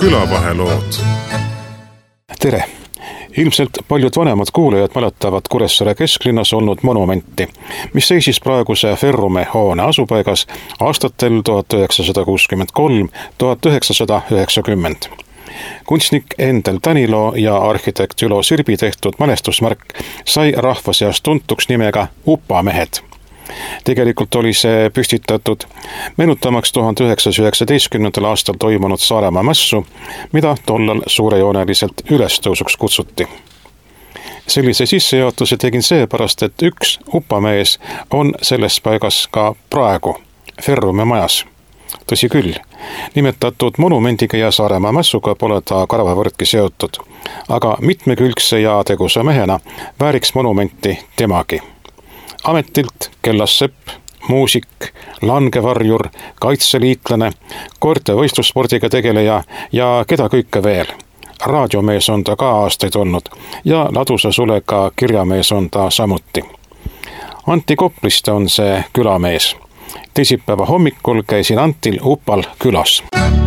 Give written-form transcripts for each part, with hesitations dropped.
külavahelood. Tere! Ilmselt paljud vanemad kuulajad mäletavad Kuressaare kesklinnas olnud monumenti, mis seisis praeguse Ferrume hoone asupaigas aastatel 1963-1990. Kunstnik Endel Tänilo ja arhitekt Ülo Sirbi tehtud mälestusmärk sai rahva seas tuntuks nimega Upamehed. Tegelikult oli see püstitatud meenutamaks 1919. aastal toimunud Saaremaa mässu, mida tollal suurejooneliselt ülestõusuks kutsuti. Sellise sissejuhatuse tegin seepärast, et üks upamees on selles paigas ka praegu, Ferrume majas. Tõsi küll, nimetatud monumendiga ja Saaremaa mässuga pole ta karvavõrdki seotud, aga mitmekülgse ja tegusa mehena vääriks monumenti temagi. Ametilt kellassepp, muusik, langevarjur, kaitseliitlane, koerte võistlusspordiga tegeleja ja keda kõike veel. Raadiomees on ta ka aastaid olnud ja ladusa sulega kirjamees on ta samuti. Antti Kopliste on see külamees. Teisipäeva hommikul käisin Antil Upal külas.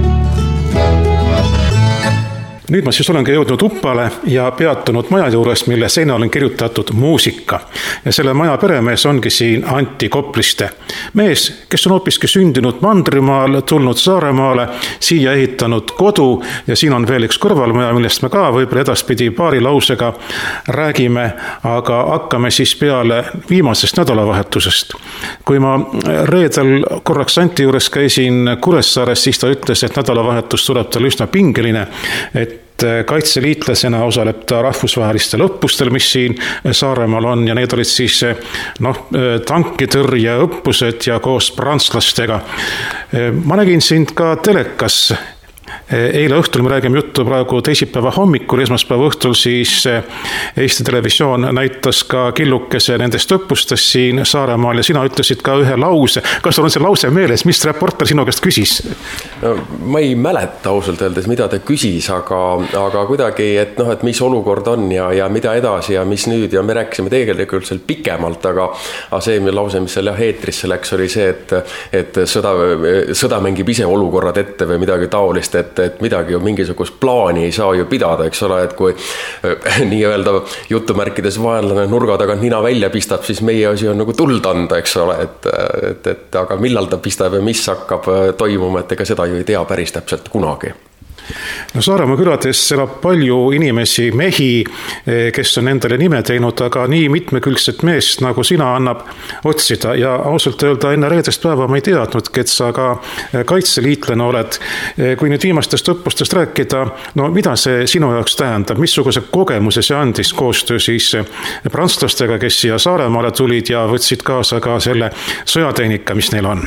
Nüüd ma siis olengi jõudnud Uppale ja peatunud maja juures, mille seinal on kirjutatud muusika. Ja selle maja peremees ongi siin Antti Kopliste. Mees, kes on hoopiski sündinud Mandrimaal, tulnud Saaremaale, siia ehitanud kodu ja siin on veel üks kõrvalmaja, millest me ka võib-olla edaspidi paari lausega räägime, aga hakkame siis peale viimasest nädalavahetusest. Kui ma reedel korraks Antti juures käisin Kuressaares, siis ta ütles, et nädalavahetus tuleb tal üsna pingeline, et kaitseliitlasena osaleb ta rahvusvahelistel õppustel, mis siin Saaremaal on ja need olid siis tankitõrje õppused ja koos prantslastega. Ma nägin sind ka telekas. Eile õhtul me räägime juttu praegu teisipäeva hommikul, esmaspäeva õhtul siis Eesti Televisioon näitas ka killukese nendest õppustest siin Saaremaal ja sina ütlesid ka ühe lause. Kas sul on see lause meeles, mis reporter sinu käest küsis? No, ma ei mäleta ausalt öeldes, mida ta küsis, aga kuidagi, et mis olukord on ja mida edasi ja mis nüüd ja me rääkisime tegelikult seal pikemalt, aga see lause, mis seal eetrisse läks, oli see, et sõda mängib ise olukorrad ette või midagi taolist, et midagi mingisugust plaani ei saa ju pidada, eks ole, et kui nii-öelda jutumärkides vaenlane nurga tagant nina välja pistab, siis meie asi on nagu tuld anda, eks ole, et aga millal ta pistab ja mis hakkab toimuma, et ega seda ju ei tea päris täpselt kunagi. No Saaremaa külades elab palju inimesi, mehi, kes on endale nime teinud, aga nii mitmekülgset meest nagu sina annab otsida ja ausalt öelda enne reedest päeva ma ei teadnudki, et sa ka kaitseliitlane oled. Kui nüüd viimastest õppustest rääkida, no mida see sinu jaoks tähendab, missuguse kogemuse see andis koostöö siis prantslastega, kes siia Saaremaale tulid ja võtsid kaasa ka selle sõjatehnika, mis neil on?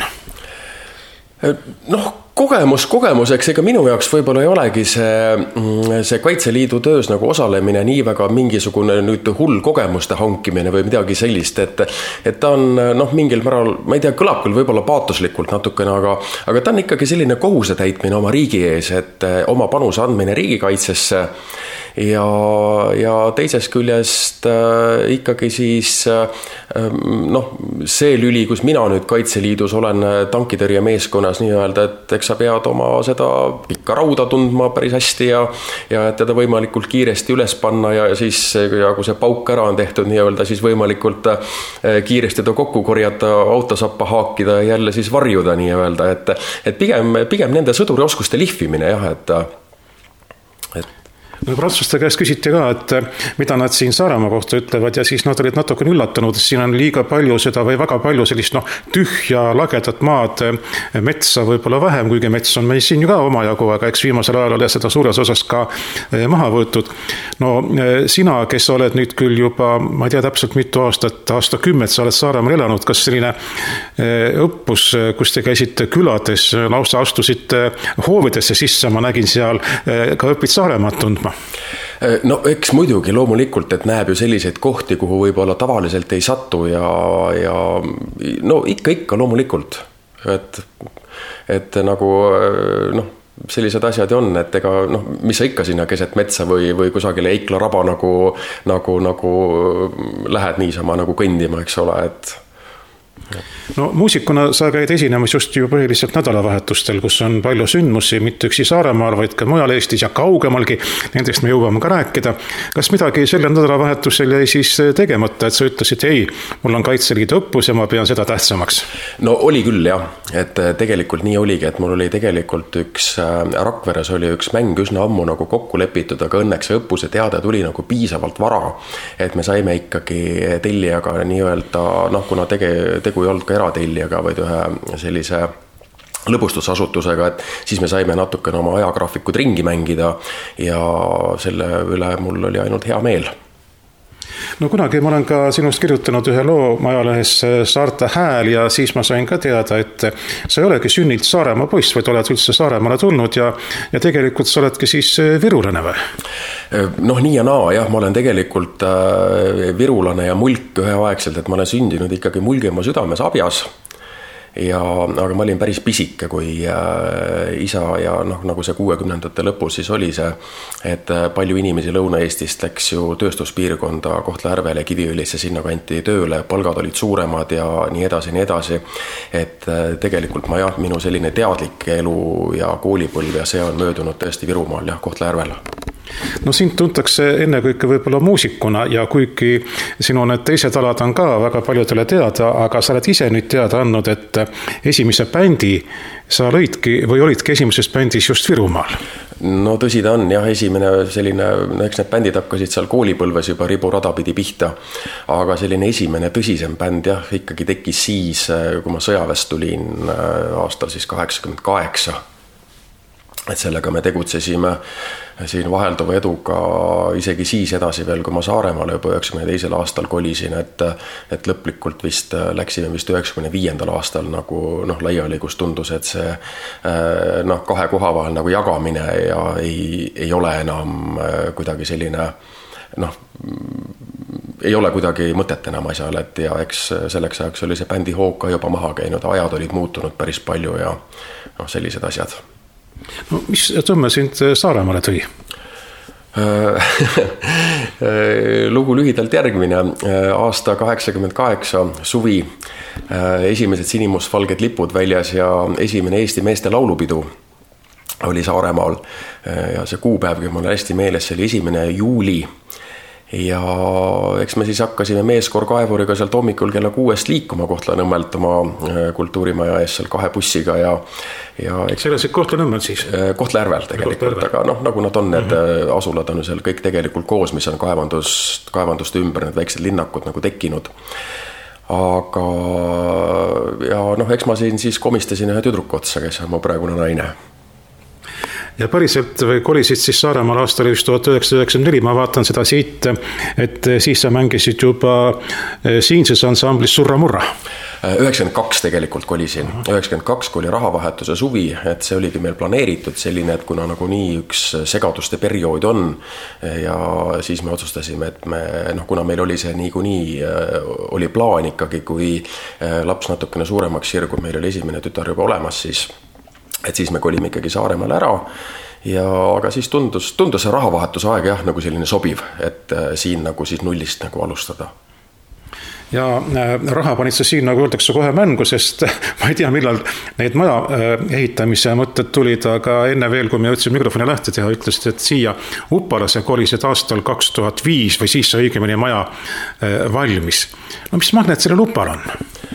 Kogemuseks, ega minu jaoks võib-olla ei olegi see Kaitseliidu töös nagu osalemine nii väga mingisugune nüüd hull kogemuste hankimine või midagi sellist, et ta on mingil määral, ma ei tea, kõlab küll võib-olla paatoslikult natukene, aga ta on ikkagi selline kohuse täitmine oma riigi ees, et oma panuse andmine riigikaitsesse ja teisest küljest ikkagi siis see lüli, kus mina nüüd Kaitseliidus olen tankitõrje meeskonnas nii-öelda, et eks sa pead oma seda pikka rauda tundma päris hästi ja et teda võimalikult kiiresti üles panna ja siis kui see pauk ära on tehtud nii-öelda, siis võimalikult kiiresti ta kokku korjata, autosappa haakida ja jälle siis varjuda nii-öelda, et pigem nende sõdurioskuste lihvimine jah, et No, prantslaste käest küsiti ka, et mida nad siin Saaremaa kohta ütlevad ja siis nad olid natukene üllatunud, et siin on liiga palju seda või väga palju sellist tühja lagedat maad, metsa võib-olla vähem, kuigi mets on meil siin ju ka omajagu, aga eks viimasel ajal ole seda suures osas ka maha võetud. No sina, kes oled nüüd küll juba, ma ei tea täpselt mitu aastakümmet sa oled Saaremaal elanud, kas selline õppus, kus te käisite külades, lausa astusite hoovidesse sisse, ma nägin seal, ka õpid Saaremaad tundma? No eks muidugi loomulikult, et näeb ju selliseid kohti, kuhu võib-olla tavaliselt ei satu ja no ikka loomulikult, et nagu sellised asjad on, et ega mis sa ikka sinna keset metsa või kusagile Eikla raba nagu lähed niisama nagu kõndima, eks ole, et No muusikuna sa käid esinemas just ju põhiliselt nädalavahetustel, kus on palju sündmusi, mitte üksi Saaremaal, vaid ka mujal Eestis ja kaugemalgi. Nendest me jõuame ka rääkida. Kas midagi selle nädalavahetusel jäi siis tegemata, et sa ütlesid, ei, mul on Kaitseliidu õppus ja ma pean seda tähtsamaks? No oli küll jah, et tegelikult nii oligi, et mul oli tegelikult Rakveres oli üks mäng üsna ammu nagu kokku lepitud, aga õnneks õppuse teade tuli nagu piisavalt vara, et me saime ikkagi tellijaga nii-öelda, kuna tegu ei olnud ka eratellijaga, vaid ühe sellise lõbustusasutusega, et siis me saime natukene oma ajagraafikud ringi mängida ja selle üle mul oli ainult hea meel. No kunagi ma olen ka sinust kirjutanud ühe loo ajalehes Saarte Hääl ja siis ma sain ka teada, et sa ei olegi sünnilt Saaremaa poiss, vaid oled üldse Saaremaale tulnud ja tegelikult sa oledki siis virulane või? Noh, nii ja naa, jah, ma olen tegelikult virulane ja mulk üheaegselt, et ma olen sündinud ikkagi Mulgimaa südames Abjas. Aga ma olin päris pisike, kui isa ja nagu see 60ndate lõpus siis oli see, et palju inimesi Lõuna-Eestist läks ju tööstuspiirkonda Kohtla-Järvele, Kiviõlisse sinna kanti tööle, palgad olid suuremad ja nii edasi. Et tegelikult minu selline teadlik elu ja koolipõlv ja see on möödunud tõesti Virumaal ja Kohtla-Järvel. No sind tuntakse ennekõike võibolla muusikuna ja kuigi sinu need teised alad on ka väga paljudele teada, aga sa oled ise nüüd teada andnud, et esimese bändi sa lõidki või olidki esimeses bändis just Virumaal? No tõsi ta on, jah, esimene selline, eks need bändid hakkasid seal koolipõlves juba riburada pidi pihta, aga selline esimene tõsisem bänd, jah, ikkagi tekkis siis, kui ma sõjaväest tulin aastal siis 88. Et sellega me tegutsesime siin vahelduva eduga isegi siis edasi veel, kui ma Saaremaale juba 92. aastal kolisin, et lõplikult läksime 95. aastal nagu laiali, kus tundus, et see kahe koha vahel nagu jagamine ja ei ole enam kuidagi selline, ei ole kuidagi mõtet enam asjal, et ja eks selleks ajaks oli see bändi hoog ka juba maha käinud, ajad olid muutunud päris palju ja sellised asjad. No mis tõmme sind Saaremaale tõi? Lugu lühidalt järgmine. Aasta 88 suvi, esimesed sinimustvalged lipud väljas ja esimene Eesti meeste laulupidu oli Saaremaal. Ja see kuupäevgi mul hästi meeles, see oli 1. juuli. Ja eks me siis hakkasime meeskoor kaevuriga sealt hommikul kella 6 liikuma Kohtla-Nõmmelt oma kultuurimaja ees seal 2 bussiga ja eks see Kohtla-Nõmmel siis? Kohtla-Järvel tegelikult, aga nagu nad on, need asulad on seal kõik tegelikult koos, mis on kaevanduste ümber, need väiksed linnakud nagu tekkinud. Aga ja eks ma siin siis komistasin ühe tüdruku otsa, kes on mu praegune naine. Ja päriselt või kolisid siis Saaremaal aastal 1994, ma vaatan seda siit, et siis sa mängisid juba siinses ansamblis Surra Murra. 92 tegelikult kolisin. 92, kui oli rahavahetuse suvi, et see oligi meil planeeritud selline, et kuna nagu nii üks segaduste periood on ja siis me otsustasime, et kuna meil oli see nii oli plaan ikkagi, kui laps natukene suuremaks sirgub, meil oli esimene tütar juba olemas, siis me kolime ikkagi Saaremaale ära, aga siis tundus see rahavahetuse aeg jah, nagu selline sobiv, et siin nagu siis nullist nagu alustada. Ja raha panid sa siin, nagu öeldakse, kohe mängu, sest ma ei tea, millal neid maja ehitamise mõtted tulid, aga enne veel, kui me jõudsime mikrofoni lähte teha, ütlesid, et siia Uppalasse kolisid aastal 2005 või siis see õigemini maja valmis. No mis magnet sellel Uppal on?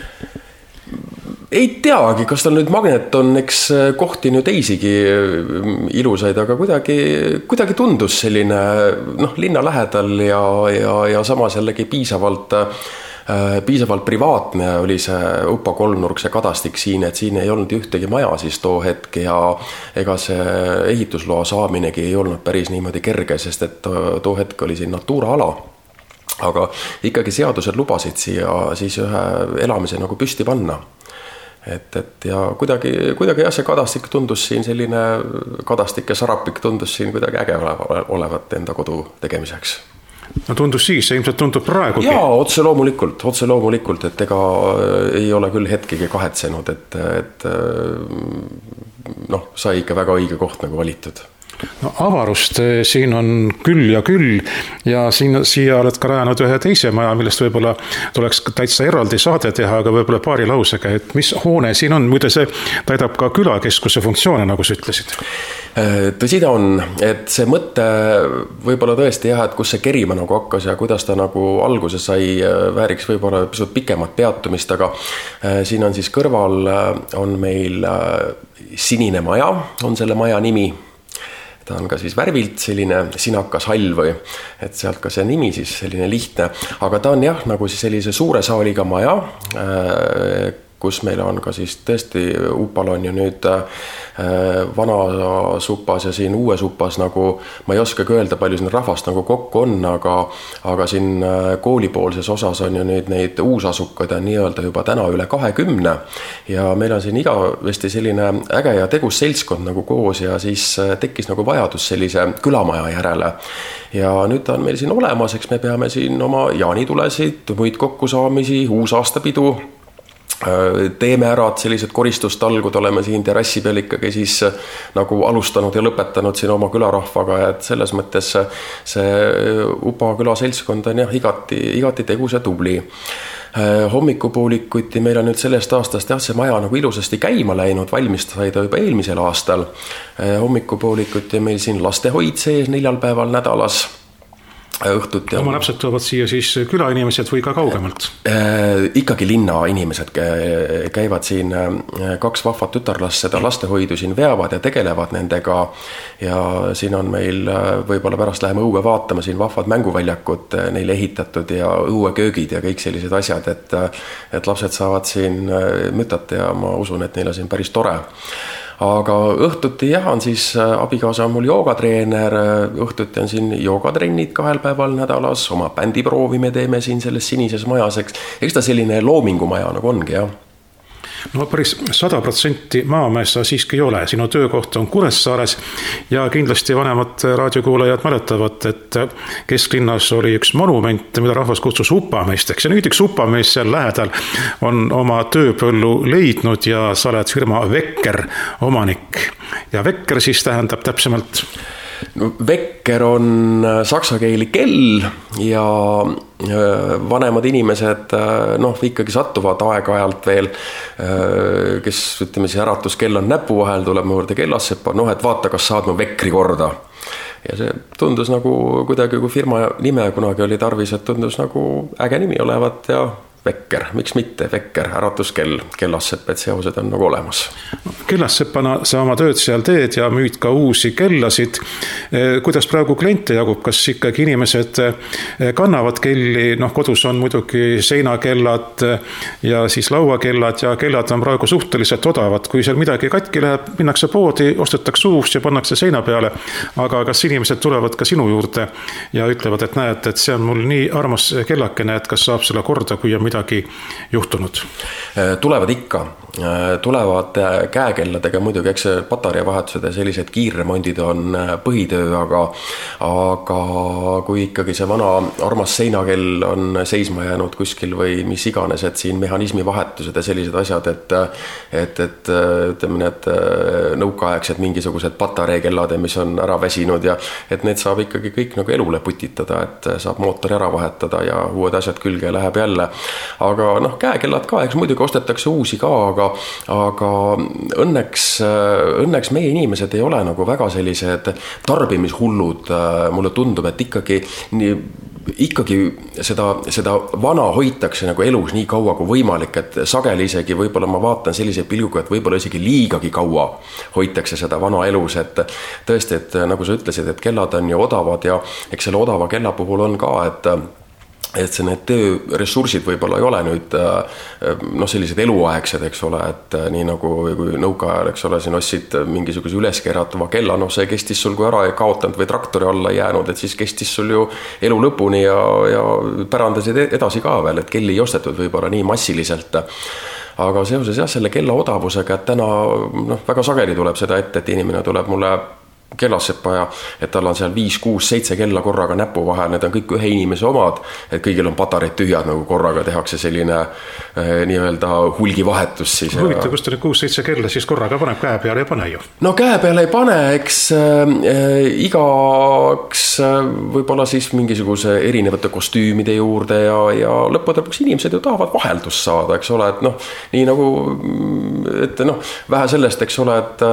Ei teagi, kas tal nüüd magnet on, eks kohti nüüd teisigi ilusaid, aga kuidagi tundus selline linna lähedal ja samas jällegi piisavalt privaatne oli see Uppa kolmnurk, see kadastik siin, et siin ei olnud ühtegi maja siis too hetk ja ega see ehitusloa saaminegi ei olnud päris niimoodi kerge, sest et too hetk oli siin Natura ala. Aga ikkagi seadused lubasid siia siis ühe elamise nagu püsti panna. Et ja kuidagi jah, see kadastik tundus siin selline, kadastik ja sarapik tundus siin kuidagi äge olevat enda kodu tegemiseks. No tundus siis, see ilmselt tundub praegugi. Jaa, otse loomulikult, et ega ei ole küll hetkegi kahetsenud, et sai ikka väga õige koht nagu valitud. No, avarust siin on küll ja siia oled ka rajanud ühe teise maja, millest võib-olla tuleks täitsa eraldi saade teha, aga võib-olla paari lausega, et mis hoone siin on, muide see täidab ka külakeskuse funktsioone, nagu sa ütlesid. Tõsi ta on, et see mõte võib-olla tõesti jah, et kus see kerima nagu hakkas ja kuidas ta nagu alguses sai, vääriks võib-olla pisut pikemat peatumist, aga siin on siis kõrval on meil Sinine maja, on selle maja nimi. Ta on ka siis värvilt selline sinakas hall või, et sealt ka see nimi siis selline lihtne, aga ta on jah, nagu siis sellise suure saaliga maja, kus meil on ka siis tõesti Upal on ju nüüd vana supas ja siin uue supas nagu, ma ei oskagi öelda, palju siin rahvast nagu kokku on, aga siin koolipoolses osas on ju nüüd neid uusasukad ja nii-öelda juba täna üle 20 ja meil on siin igavesti selline äge ja tegus seltskond nagu koos ja siis tekkis nagu vajadus sellise külamaja järele ja nüüd on meil siin olemas, eks me peame siin oma jaanitulesid, muid kokkusaamisi, uusaastapidu teeme ära, et sellised koristustalgud oleme siin terrassi peal ikkagi siis nagu alustanud ja lõpetanud siin oma külarahvaga ja et selles mõttes see Upa küla seltskond on jah igati tegus ja tubli. Hommikupoolikuti meil on nüüd sellest aastast jah, see maja nagu ilusasti käima läinud, valmis sai ta juba eelmisel aastal. Hommikupoolikuti meil siin lastehoid sees 4 päeval nädalas. Õhtuti oma lapsed toovad siia siis külainimesed või ka kaugemalt? Ikkagi linna inimesed käivad siin 2 vahvat tütarlast seda lastehoidu siin veavad ja tegelevad nendega ja siin on meil võib-olla pärast läheme õue vaatama siin vahvad mänguväljakud neile ehitatud ja õueköögid ja kõik sellised asjad, et lapsed saavad siin mütata ja ma usun, et neil on siin päris tore. Aga õhtuti jah, on siis abikaasa on mul joogatreener, õhtuti on siin joogatrennid 2 päeval nädalas, oma bändiproovi me teeme siin selles sinises majas, eks ta selline loomingumaja nagu ongi jah. No päris 100% maamees sa siiski ei ole, sinu töökoht on Kuressaares ja kindlasti vanemad raadiokuulajad mäletavad, et kesklinnas oli üks monument, mida rahvas kutsus upameesteks ja nüüd üks upamees seal lähedal on oma tööpõllu leidnud ja sa oled firma Wecker omanik ja Wecker siis tähendab täpsemalt? No, Wecker on saksakeeli kell ja vanemad inimesed ikkagi sattuvad aeg-ajalt veel, kes ütleme siis äratuskell on näpu vahel, tuleb mu juurde kellassepa, et vaata, kas saad mu Weckri korda. Ja see tundus nagu kuidagi, kui firma nime kunagi oli tarvis, et tundus nagu äge nimi olevat ja Wecker, miks mitte, Wecker, äratuskell, kellassepp, et seosed on nagu olemas. Kellasseppana sa oma tööd seal teed ja müüd ka uusi kellasid. Kuidas praegu kliente jagub, kas ikkagi inimesed kannavad kelli, kodus on muidugi seinakellad ja siis lauakellad ja kellad on praegu suhteliselt odavad. Kui seal midagi katki läheb, minnakse poodi, ostetakse uus ja pannakse seina peale. Aga kas inimesed tulevad ka sinu juurde ja ütlevad, et näed, et see on mul nii armas kellakene, et kas saab selle korda, kui on midagi juhtunud? Tulevad ikka. Tulevad käekelladega muidugi, eks patareiavahetused ja sellised kiirremondid on põhitöö, aga kui ikkagi see vana armas seinakell on seisma jäänud kuskil või mis iganes, et siin mehhanismi vahetused ja sellised asjad, et ütleme need nõukaaegsed mingisugused patareikellad, mis on ära väsinud ja et need saab ikkagi kõik nagu elule putitada, et saab mootori ära vahetada ja uued asjad külge ja läheb jälle. Aga käekellad ka, eks muidugi ostetakse uusi ka, aga õnneks meie inimesed ei ole nagu väga sellised tarbimishullud, mulle tundub, et ikkagi seda vana hoitakse nagu elus nii kaua kui võimalik, et sageli isegi võib-olla ma vaatan sellise pilguga, et võib-olla isegi liigagi kaua hoitakse seda vana elus, et tõesti, et nagu sa ütlesid, et kellad on ju odavad ja eks selle odava kella puhul on ka, et see need tööressursid võib-olla ei ole nüüd sellised eluaegsed, eks ole, et nii nagu kui nõukaajal, eks ole, siin ostsid mingisuguse üleskeeratuva kella, see kestis sul kui ära ei kaotanud või traktori alla ei jäänud, et siis kestis sul ju elu lõpuni ja pärandasid edasi ka veel, et kelli ei ostetud võib-olla nii massiliselt. Aga seoses selle kella odavusega, et täna väga sageli tuleb seda ette, et inimene tuleb mulle kellassepa ja et tal on seal 5, 6, 7 kella korraga näpu vahel, need on kõik ühe inimese omad, et kõigil on patareid tühjad, nagu korraga tehakse selline nii-öelda hulgivahetus siis. Huvitav, kus ta nüüd 6-7 kella siis korraga paneb, käe peale ei pane ju? No käe peale ei pane, eks igaks võib-olla siis mingisuguse erinevate kostüümide juurde ja lõppude lõpuks inimesed ju tahavad vaheldust saada, eks ole, et noh, nii nagu, et noh, vähe sellest, eks ole, et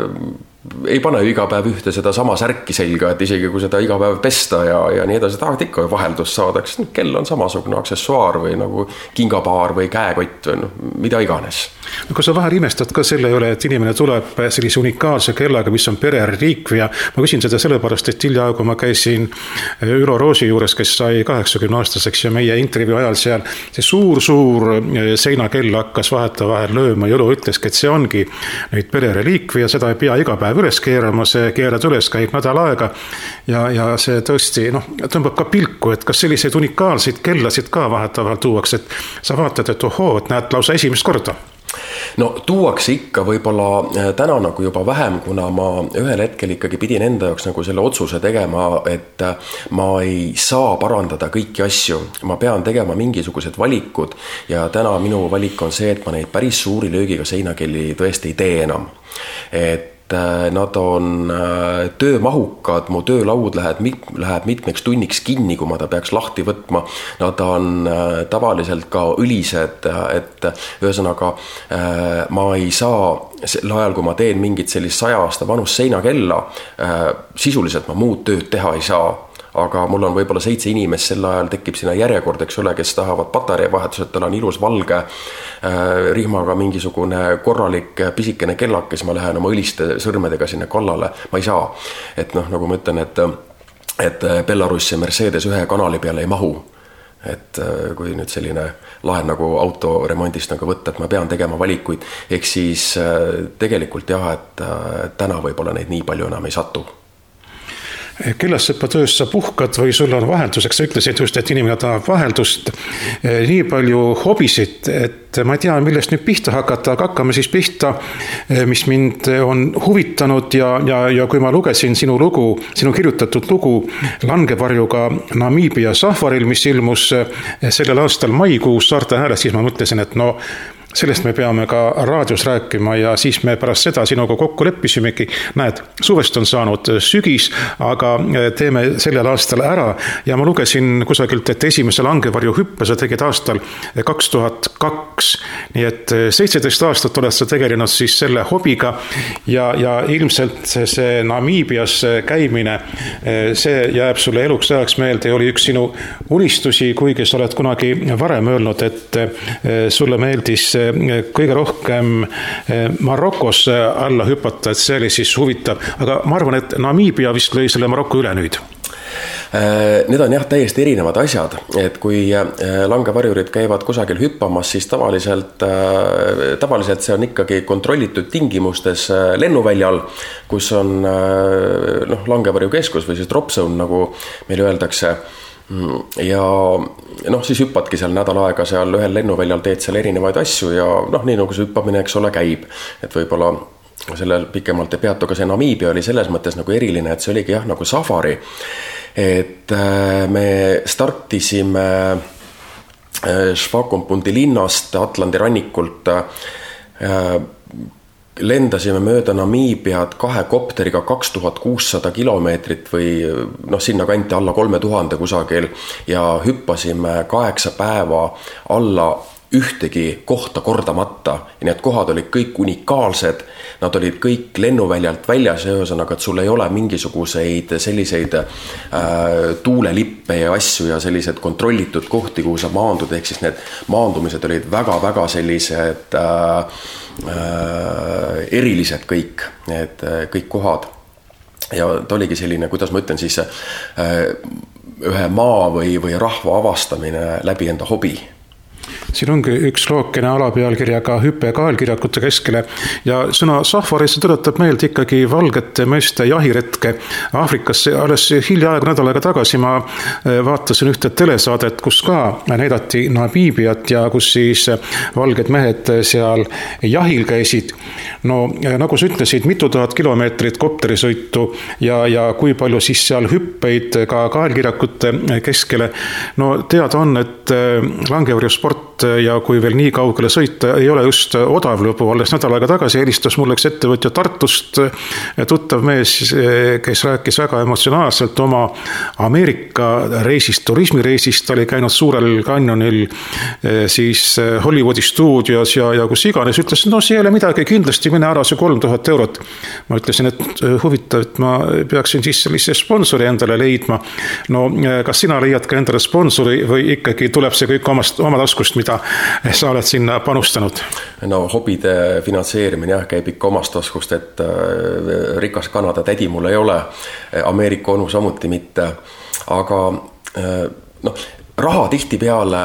ei pane ju iga päev ühte seda sama särki selga, et isegi kui seda iga päev pesta ja nii edasi, tahavad ikka vaheldust saada, eks kell on samasugune aksessuaar või nagu kingapaar või käekott või mida iganes. No, kui sa vahel imestad ka selle üle, et inimene tuleb sellise unikaalse kellaga, mis on perereliikvia. Ma küsin seda sellepärast, et hiljaaegu ma käisin Ülo Roosi juures, kes sai 80-aastaseks ja meie intervjuu ajal seal see suur seinakell hakkas vahetevahel lööma ja Ülo ütleski, et see ongi nüüd perereliikvia, seda ei pea iga päev üles keerama, see keerad üles, käib nädal aega ja see tõesti tõmbab ka pilku, et kas selliseid unikaalseid kellasid ka vahetevahel tuuakse, et sa vaatad, et ohoo, et näed lausa esimest korda. No tuuakse ikka võib-olla täna nagu juba vähem, kuna ma ühel hetkel ikkagi pidin enda jaoks nagu selle otsuse tegema, et ma ei saa parandada kõiki asju. Ma pean tegema mingisugused valikud ja täna minu valik on see, et ma neid päris suuri löögiga seinakelli tõesti ei tee enam. Et nad on töömahukad, mu töölaud läheb mitmeks tunniks kinni, kui ma ta peaks lahti võtma. Nad on tavaliselt ka õlised, et ühesõnaga ma ei saa sel ajal, kui ma teen mingit sellist 100 aasta vanust seinakella, sisuliselt ma muud tööd teha ei saa. Aga mul on võib-olla 7 inimest sel ajal tekib sinna järjekord, eks ole, kes tahavad patarei vahetused, tal on ilus valge rihmaga mingisugune korralik pisikene kellakes, ma lähen oma õliste sõrmedega sinna kallale, ma ei saa. Et nagu ma ütlen, et Belarus ja Mercedes ühe kanali peale ei mahu. Et kui nüüd selline lahe nagu autoremondist nagu võtta, et ma pean tegema valikuid, ehk siis tegelikult jah, et täna võib-olla neid nii palju enam ei satu. Kellassepa töös sa puhkad või sul on vahelduseks, sa ütlesid just, et inimene tahab vaheldust, nii palju hobisid, et ma ei tea, millest nüüd pihta hakata, aga hakkame siis pihta, mis mind on huvitanud ja kui ma lugesin sinu kirjutatud lugu langevarjuga Namiibia safaril, mis ilmus sellel aastal maikuus Saarte Hääles, siis ma mõtlesin, et sellest me peame ka raadios rääkima ja siis me pärast seda sinuga kokku leppisimegi. Näed, suvest on saanud sügis, aga teeme sellel aastal ära ja ma lugesin kusagilt, et esimese langevarju hüppe sa tegid aastal 2002. Nii et 17 aastat oled sa tegelenud siis selle hobiga ja ilmselt see Namiibias käimine, see jääb sulle eluks ajaks meelde ja oli üks sinu unistusi, kuigi sa oled kunagi varem öelnud, et sulle meeldis kõige rohkem Marokos alla hüpata, et see oli siis huvitav. Aga ma arvan, et Namiibia vist lõi selle Maroko üle nüüd. Need on jah täiesti erinevad asjad, et kui langevarjurid käivad kusagil hüppamas, siis tavaliselt see on ikkagi kontrollitud tingimustes lennuväljal, kus on langevarju keskus või siis drop zone, nagu meil öeldakse. Ja siis hüppatki seal nädal aega seal ühel lennuväljal, teed seal erinevaid asju ja nii nagu see hüppamine, eks ole, käib. Et võibolla sellel pikemalt ei peatu, aga see Namiibia oli selles mõttes nagu eriline, et see oligi jah nagu safari. Et me startisime Swakopmundi linnast Atlandi rannikult, lendasime mööda Namiibiat 2 kopteriga 2600 kilomeetrit või sinna kanti alla 3000 kusagil ja hüppasime 8 päeva alla ühtegi kohta kordamata. Ja need kohad olid kõik unikaalsed, nad olid kõik lennuväljalt väljas ja ühesõnaga, et sul ei ole mingisuguseid selliseid tuulelippe ja asju ja sellised kontrollitud kohti, kuhu sa maandud, ehk siis need maandumised olid väga-väga sellised erilised kõik kohad. Ja ta oligi selline, kuidas ma ütlen siis, ühe maa või rahva avastamine läbi enda hobi. Siin ongi üks lookene alapealkirjaga hüpe kaelkirjakute keskele ja sõna safari see tuletab meelde ikkagi valgete meeste jahiretke Aafrikasse. Alles hiljaaegu nädal aega tagasi ma vaatasin ühte telesaadet, kus ka näidati Namiibiat ja kus siis valged mehed seal jahil käisid. No nagu sa ütlesid, mitu tuhat kilomeetrit kopterisõitu ja kui palju siis seal hüppeid ka kaelkirjakute keskele. No teada on, et langevarjusport ja kui veel nii kaugele sõita ei ole just odav lõbu. Alles nädal aega tagasi helistas mulle üks ettevõtja Tartust, tuttav mees, kes rääkis väga emotsionaalselt oma Ameerika reisist, turismireisist. Ta oli käinud Suurel Canyonil, siis Hollywoodi stuudios ja kus iganes. Ütles, no see ei ole midagi, kindlasti mine ära see 3000 eurot. Ma ütlesin, et huvitav, et ma peaksin siis sellise sponsori endale leidma. No kas sina leiad ka endale sponsori või ikkagi tuleb see kõik oma taskust, mida sa oled sinna panustanud? No hobide finantseerimine käib ikka omast taskust, et rikas Kanada tädi mul ei ole, Ameerika onu samuti mitte, aga raha tihtipeale,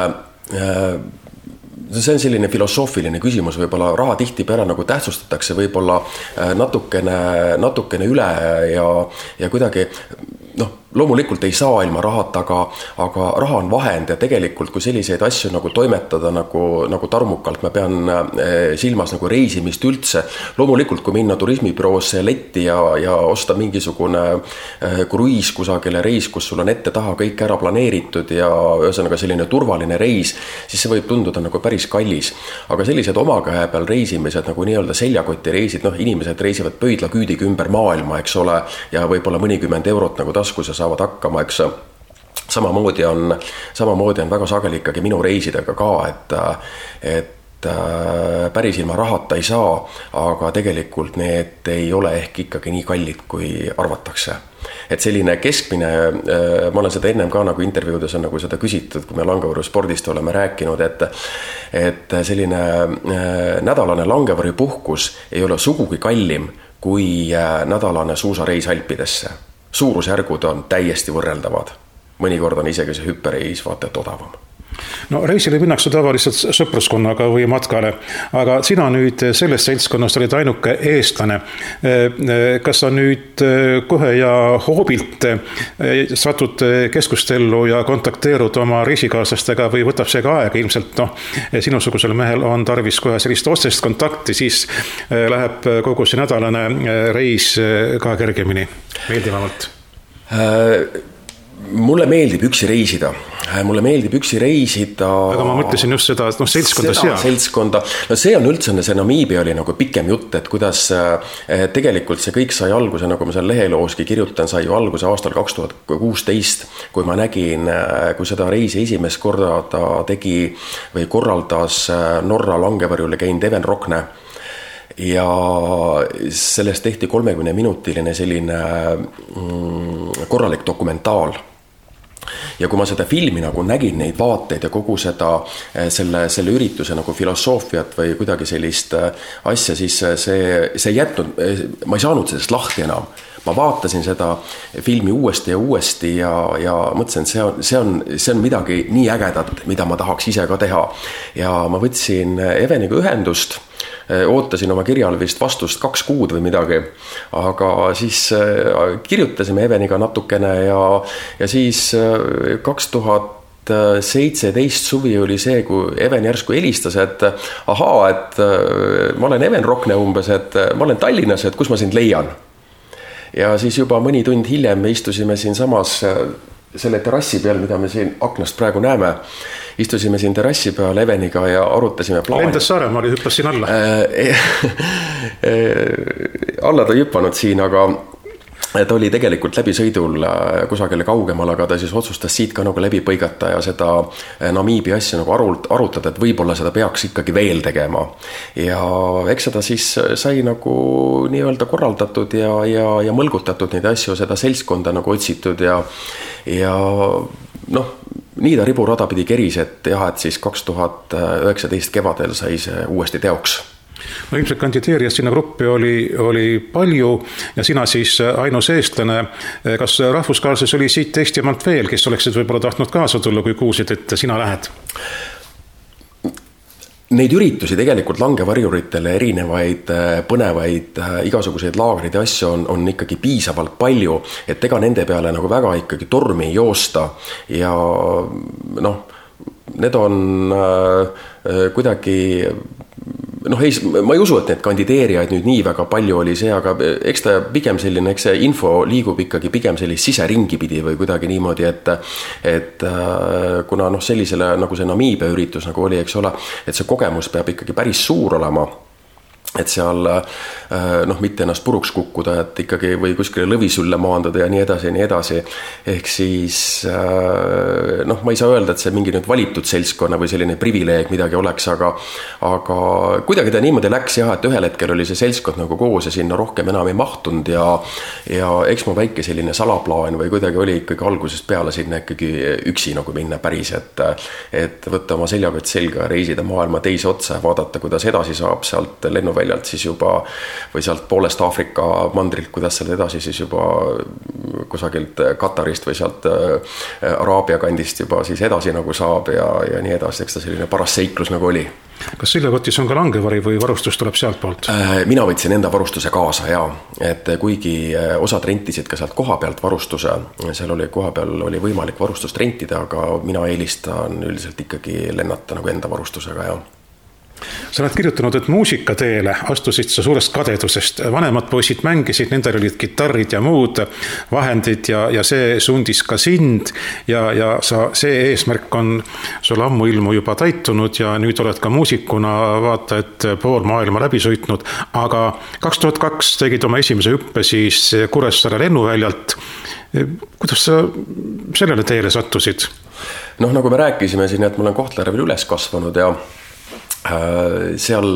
see on selline filosoofiline küsimus, võib-olla raha tihtipeale nagu tähtsustatakse võib-olla natukene üle ja kuidagi loomulikult ei saa ilma rahata, aga raha on vahend ja tegelikult kui selliseid asju nagu toimetada nagu tarmukalt, ma pean silmas nagu reisimist üldse. Loomulikult kui minna turismibüroosse letti ja osta mingisugune kruiis kusagile reis, kus sul on ette taha kõik ära planeeritud ja ühesõnaga selline turvaline reis, siis see võib tunduda nagu päris kallis. Aga sellised omakäe peal reisimised nagu nii-öelda seljakoti reisid, inimesed reisivad pöidlaküüdiga ümber maailma, eks ole, ja võib-olla mõnikümmend eurot nagu taskus ja saavad hakkama, eks. Samamoodi on väga sageli ikkagi minu reisidega ka, et päris ilma rahata ei saa, aga tegelikult need ei ole ehk ikkagi nii kallid, kui arvatakse. Et selline keskmine, ma olen seda ennem ka nagu intervjuudes on nagu seda küsitud, kui me langevarjuspordist oleme rääkinud, et selline nädalane langevarjupuhkus ei ole sugugi kallim kui nädalane suusareis Alpidesse. Suurusjärgud on täiesti võrreldavad. Mõnikord on isegi see hüppereis vaata et odavam. No reisile minnakse tavaliselt sõpruskonnaga või matkale, aga sina nüüd sellest seltskonnast olid ainuke eestlane. Kas sa nüüd kohe ja hoobilt satud keskustellu ja kontakteerud oma reisikaaslastega või võtab see ka aega? Ilmselt sinusugusel mehel on tarvis kohe sellist otsest kontakti, siis läheb kogu see nädalane reis ka kergemini, meeldivamalt. Mulle meeldib üksi reisida. Aga ma mõtlesin just seda seltskonda seal. Seltskonda. No see on üldse, see Namiibia oli nagu pikem jutt, et kuidas tegelikult see kõik sai alguse, nagu ma seal lehelooski kirjutan, sai ju alguse aastal 2016, kui ma nägin, kui seda reisi esimest korda ta tegi või korraldas Norra langevarjule käinud Even Rokne. Ja sellest tehti 30-minutiline selline korralik dokumentaal. Ja kui ma seda filmi nagu nägin neid vaateid ja kogu selle ürituse nagu filosoofiat või kuidagi sellist asja, siis see jätnud, ma ei saanud sellest lahti enam. Ma vaatasin seda filmi uuesti ja mõtlesin, see on midagi nii ägedat, mida ma tahaks ise ka teha. Ja ma võtsin Eveniga ühendust, ootasin oma kirjal vist vastust 2 kuud või midagi, aga siis kirjutasime Eveniga natukene ja siis 2017 suvi oli see, kui Even järsku helistas, et et ma olen Even Rokne umbes, et ma olen Tallinnas, et kus ma sind leian. Ja siis juba mõni tund hiljem me istusime siin samas selle terrassi peal, mida me siin aknast praegu näeme. Istusime siin terrassi peal Eveniga ja arutasime plaani. Lendas Saaremaal ja hüppas siin alla? Alla ta hüppanud siin, aga ta oli tegelikult läbi sõidul kusagile kaugemal, aga ta siis otsustas siit ka nagu läbi põigata ja seda Namiibi asja nagu arutada, et võib-olla seda peaks ikkagi veel tegema. Ja eks seda siis sai nagu nii-öelda korraldatud ja mõlgutatud neid asju, seda seltskonda nagu otsitud ja nii ta riburada pidi keris, et siis 2019 kevadel sai see uuesti teoks. No ilmselt kandideerijas sinna gruppi oli palju ja sina siis ainus eestlane. Kas rahvuskaases oli siit Eestimaalt veel, kes oleksid võib-olla tahtnud kaasa tulla, kui kuulsid, et sina lähed? Neid üritusi tegelikult langevarjuritele erinevaid põnevaid igasuguseid laagreid ja asju on ikkagi piisavalt palju, et ega nende peale nagu väga ikkagi tormi joosta ja need on kuidagi ma ei usu, et need kandideerijaid nüüd nii väga palju oli see, aga eks ta pigem selline, eks see info liigub ikkagi pigem sellist siseringi pidi või kuidagi niimoodi, et kuna sellisele nagu see Namiibia üritus nagu oli, eks ole, et see kogemus peab ikkagi päris suur olema, et seal mitte ennast puruks kukkuda, et ikkagi või kuskile lõvisülle maandada ja nii edasi. Ehk siis ma ei saa öelda, et see mingi nüüd valitud seltskonna või selline privileeg midagi oleks, aga kuidagi ta niimoodi läks jah, et ühel hetkel oli see seltskond nagu koos ja sinna rohkem enam ei mahtunud ja eks mu väike selline salaplaan või kuidagi oli ikkagi algusest peale sinna ikkagi üksi nagu minna päris, et võtta oma seljakott selga ja reisida maailma teise otsa ja vaadata, kuidas edasi saab sealt lennuväljalt siis juba või sealt poolest Aafrika mandrilt, kuidas seal edasi siis juba kusagilt Katarist või sealt Araabia kandist juba siis edasi nagu saab ja nii edasi, eks ta selline paras seiklus nagu oli. Kas seljakotis on ka langevari või varustus tuleb sealt poolt? Mina võtsin enda varustuse kaasa ja et kuigi osad rentisid ka sealt koha pealt varustuse, seal oli koha peal oli võimalik varustust rentida, aga mina eelistan üldiselt ikkagi lennata nagu enda varustusega ja sa oled kirjutanud, et muusikateele astusid sa suurest kadedusest. Vanemad poisid mängisid, nendel olid kitarrid ja muud vahendid ja see sundis ka sind ja see eesmärk on sul ammuilmu juba täitunud ja nüüd oled ka muusikuna vaata, et pool maailma läbi sõitnud. Aga 2002 tegid oma esimese hüppe siis Kuressaare lennuväljalt. Kuidas sa sellele teele sattusid? Nagu me rääkisime siin, et ma olen Kohtla-Järvel üles kasvanud ja seal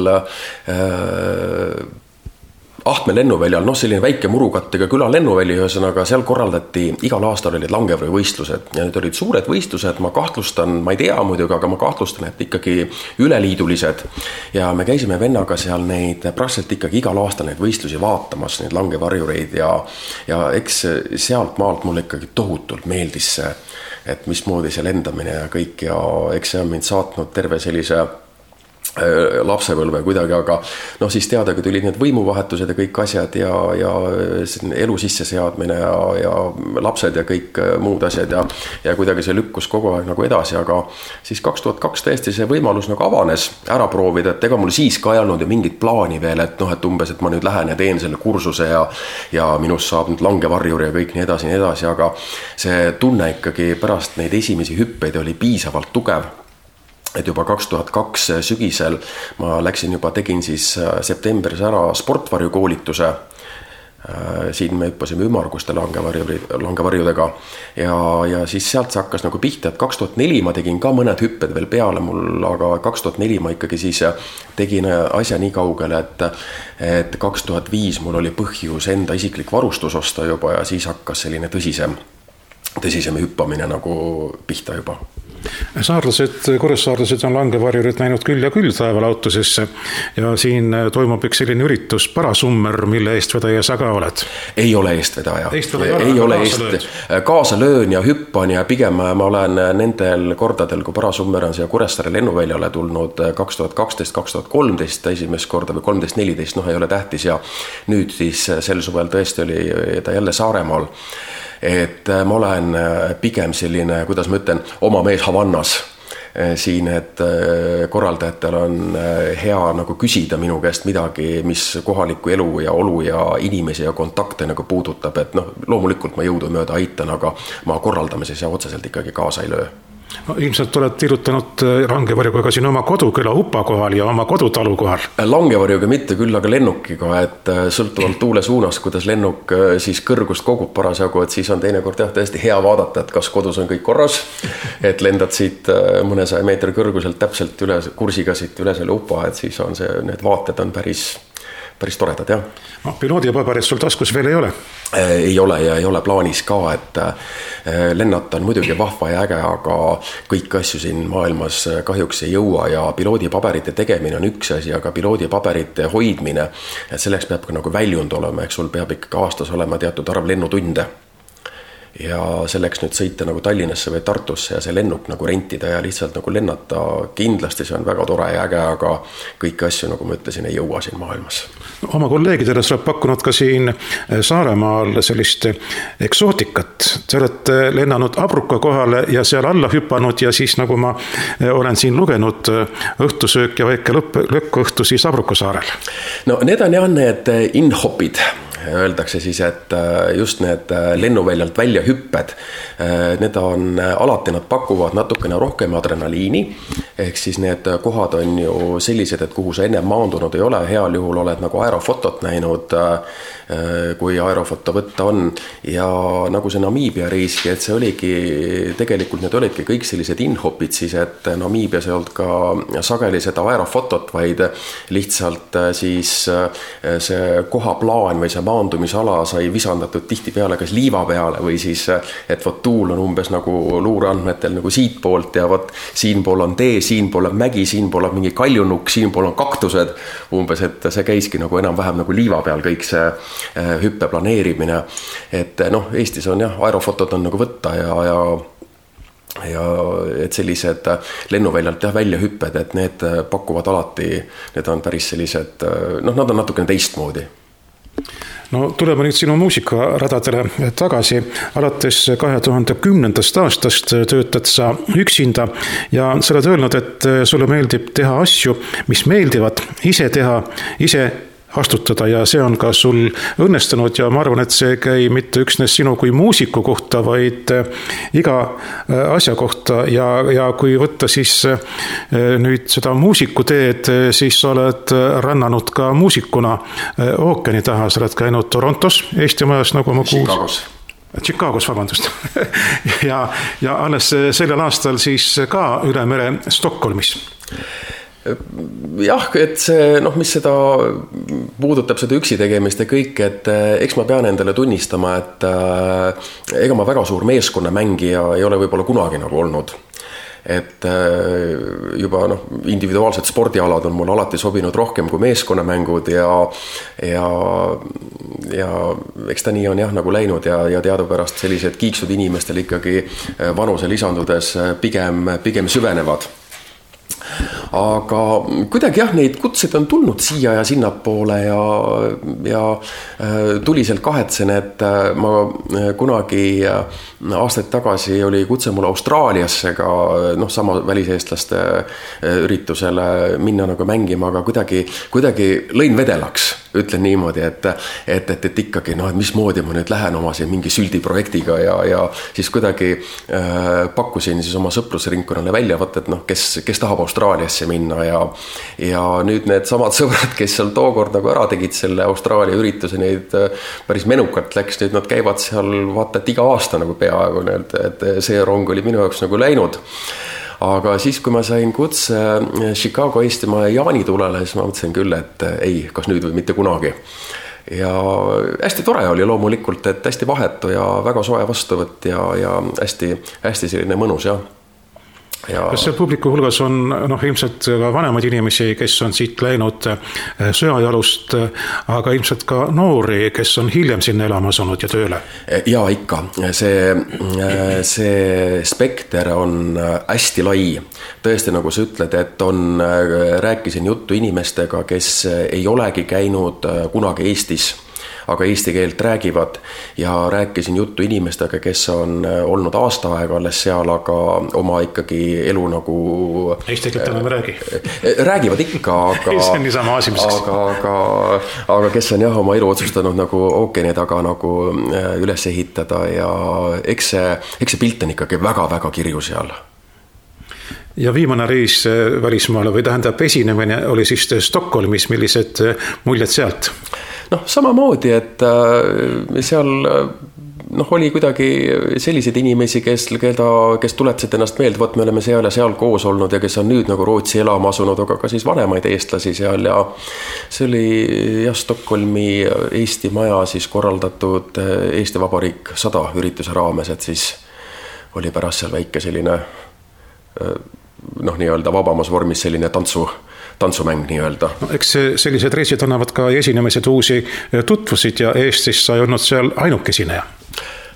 Ahtme lennuväljal, selline väike murukattega küla lennuväli, ühesõnaga seal korraldati, igal aastal olid langevarjuvõistlused ja need olid suured võistlused, ma kahtlustan, ma ei tea muidugi, aga ma kahtlustan, et ikkagi üleliidulised ja me käisime vennaga seal neid praktiliselt ikkagi igal aastal neid võistlusi vaatamas, neid langevarjureid ja eks sealt maalt mulle ikkagi tohutult meeldis see, et mismoodi see lendamine ja kõik ja eks see on mind saatnud terve sellise lapsepõlve kuidagi, aga siis teadagi tulid need võimuvahetused ja kõik asjad ja elu sisseseadmine ja lapsed ja kõik muud asjad ja kuidagi see lükkus kogu aeg nagu edasi, aga siis 2002 tõesti see võimalus nagu avanes ära proovida, et ega mul siis ka ei olnud ju mingit plaani veel, et umbes, et ma nüüd lähen ja teen selle kursuse ja minust saab nüüd langevarjur ja kõik nii edasi, aga see tunne ikkagi pärast neid esimesi hüppeid oli piisavalt tugev. Et juba 2002 sügisel ma tegin siis septembris ära sportvarjukoolituse. Siin me hüppasime ümmarguste langevarjudega ja siis sealt see hakkas nagu pihta, et 2004 ma tegin ka mõned hüpped veel peale mul, aga 2004 ma ikkagi siis tegin asja nii kaugele, et 2005 mul oli põhjus enda isiklik varustus osta juba ja siis hakkas selline tõsisem hüppamine nagu pihta juba. Kuressaarlased on langevarjurid näinud küll ja küll taevalautusesse ja siin toimub üks selline üritus Parasummer, mille eestvedaja sa ka oled. Ei ole eestvedaja. Ei ole kaasa löön ja hüppan ja pigem ma olen nendel kordadel, kui Parasummer on siia Kuressaare lennuväljale tulnud 2012-2013 esimest korda või 13-14, ei ole tähtis ja nüüd siis sel suvel tõesti oli ta jälle Saaremaal. Et ma olen pigem selline, kuidas ma ütlen, oma mees Havannas siin, et korraldajatel on hea nagu küsida minu käest midagi, mis kohalikku elu ja olu ja inimesi ja kontakte nagu puudutab, et loomulikult ma jõudu mööda aitan, aga ma korraldamises ja otseselt ikkagi kaasa ei löö. Ilmselt oled tirutanud langevarjuga ka siin oma koduküla Upa kohal ja oma kodutalu kohal. Langevarjuga mitte küll, aga lennukiga, et sõltuvalt tuule suunas, kuidas lennuk siis kõrgust kogub parasjagu, et siis on teinekord tõesti hea vaadata, et kas kodus on kõik korras, et lendad siit mõnesaja meetri kõrguselt täpselt üle kursiga siit üle selle Upa, et siis on need vaated on päris toredad, jah. Piloodipaberit sul taskus veel ei ole? Ei ole ja ei ole plaanis ka, et lennata on muidugi vahva ja äge, aga kõik asju siin maailmas kahjuks ei jõua ja piloodipaberite tegemine on üks asi, aga piloodipaberite hoidmine, et selleks peab ka nagu väljund olema, eks sul peab ikka aastas olema teatud arv lennutunde. ja selleks nüüd sõita nagu Tallinnasse või Tartusse ja see lennuk nagu rentida ja lihtsalt nagu lennata, kindlasti see on väga tore ja äge, aga kõiki asju, nagu ma ütlesin, ei jõua siin maailmas. Oma kolleegidele sa oled pakkunud ka siin Saaremaal sellist eksootikat. Te olete lennanud Abruka kohale ja seal alla hüpanud ja siis, nagu ma olen siin lugenud, õhtusöök ja väike lõkkõhtu siis Abruka saarel. No need on jah need in-hopid. Öeldakse siis, et just need lennuväljalt välja hüpped, need on alati, nad pakuvad natukene rohkem adrenaliini, ehk siis need kohad on ju sellised, et kuhu sa enne maandunud ei ole, heal juhul oled nagu aerofotot näinud, kui aerofoto võtta on, ja nagu see Namiibia reiski, et see oligi, tegelikult need olidki kõik sellised in-hopid siis, et Namiibias ei olnud ka sageli seda aerofotot, vaid lihtsalt siis see kohaplaan või see maandumisala sai visandatud tihtipeale kas liiva peale või siis, et vot tuul on umbes nagu luureandmetel nagu siit poolt ja vot siin pool on tee, siin pool on mägi, siin pool on mingi kaljunukk, siin pool on kaktused, umbes, et see käiski nagu enam-vähem nagu liiva peal kõik see hüppe planeerimine, et noh, Eestis on jah, aerofotod on nagu võtta ja et sellised lennuväljalt jah, väljahüpped, et need pakuvad alati, need on päris sellised, noh, nad on natukene teistmoodi. No tuleme nüüd sinu muusikaradadele tagasi. Alates 2010. aastast töötad sa üksinda ja sa oled öelnud, et sulle meeldib teha asju, mis meeldivad, ise teha, ise vastutada ja see on ka sul õnnestunud ja ma arvan, et see käi mitte üksnes sinu kui muusiku kohta, vaid iga asja kohta ja kui võtta siis nüüd seda muusikuteed, siis sa oled rannanud ka muusikuna ookeani taha, sa oled käinud Torontos, Eesti majas, nagu ma Chicagos, vabandust. ja alles sellel aastal siis ka üle mere Stockholmis. Jah, et see, noh, mis seda puudutab seda üksi tegemist ja kõik, et eks ma pean endale tunnistama, et ega ma väga suur meeskonnamängija ei ole võib-olla kunagi nagu olnud. Et juba individuaalsed spordialad on mul alati sobinud rohkem kui meeskonnamängud ja eks ta nii on jah nagu läinud ja teadupärast sellised kiiksud inimestel ikkagi vanuse lisandudes pigem süvenevad. Aga kuidagi jah, neid kutseid on tulnud siia ja sinnapoole ja tuliselt kahetsen, et ma kunagi aastaid tagasi oli kutse mul Austraaliasse ka sama väliseestlaste üritusele minna nagu mängima, aga kuidagi lõin vedelaks, ütlen niimoodi, et ikkagi, et mismoodi ma nüüd lähen oma mingi süldiprojektiga ja siis kuidagi pakkusin siis oma sõprusringkonnale välja, et kes tahab Austraaliasse minna ja nüüd need samad sõbrad, kes seal tookord nagu ära tegid selle Austraalia ürituse, neid päris menukalt läks, nüüd nad käivad seal vaata, et iga aasta nagu peaaegu, et see rong oli minu jaoks nagu läinud. Aga siis, kui ma sain kutse Chicago Eestimaa jaanitulele, siis ma mõtlesin küll, et ei, kas nüüd või mitte kunagi. Ja hästi tore oli loomulikult, et hästi vahetu ja väga soe vastuvõtt ja hästi selline mõnus, jah. Kas seal publiku hulgas on ilmselt ka vanemaid inimesi, kes on siit läinud sõjajalust, aga ilmselt ka noori, kes on hiljem sinna elama asunud ja tööle? Ja ikka, see spekter on hästi lai. Tõesti, nagu sa ütled, et rääkisin juttu inimestega, kes ei olegi käinud kunagi Eestis, aga eesti keelt räägivad ja rääkisin juttu inimestega, kes on olnud aasta aega alles seal, aga oma ikkagi elu nagu... Eesti keelt enam räägi. Räägivad ikka, aga kes on jah oma elu otsustanud nagu ookeani taga nagu üles ehitada ja eks see pilt on ikkagi väga-väga kirju seal. Ja viimane reis välismaale või tähendab esinemine oli siis Stockholmis, millised muljed sealt? Samamoodi, et seal oli kuidagi selliseid inimesi, kes tuletasid ennast meelde, me oleme seal ja seal koos olnud ja kes on nüüd nagu Rootsi elama asunud, aga ka siis vanemaid eestlasi seal ja see oli jah Stockholmi Eesti maja siis korraldatud Eesti Vabariik 100 ürituse raames, et siis oli pärast seal väike selline nii-öelda vabamas vormis selline tantsumäng nii-öelda. Eks sellised reisid annavad ka esinemised uusi tutvusid ja Eestis sa ei olnud seal ainukesineja.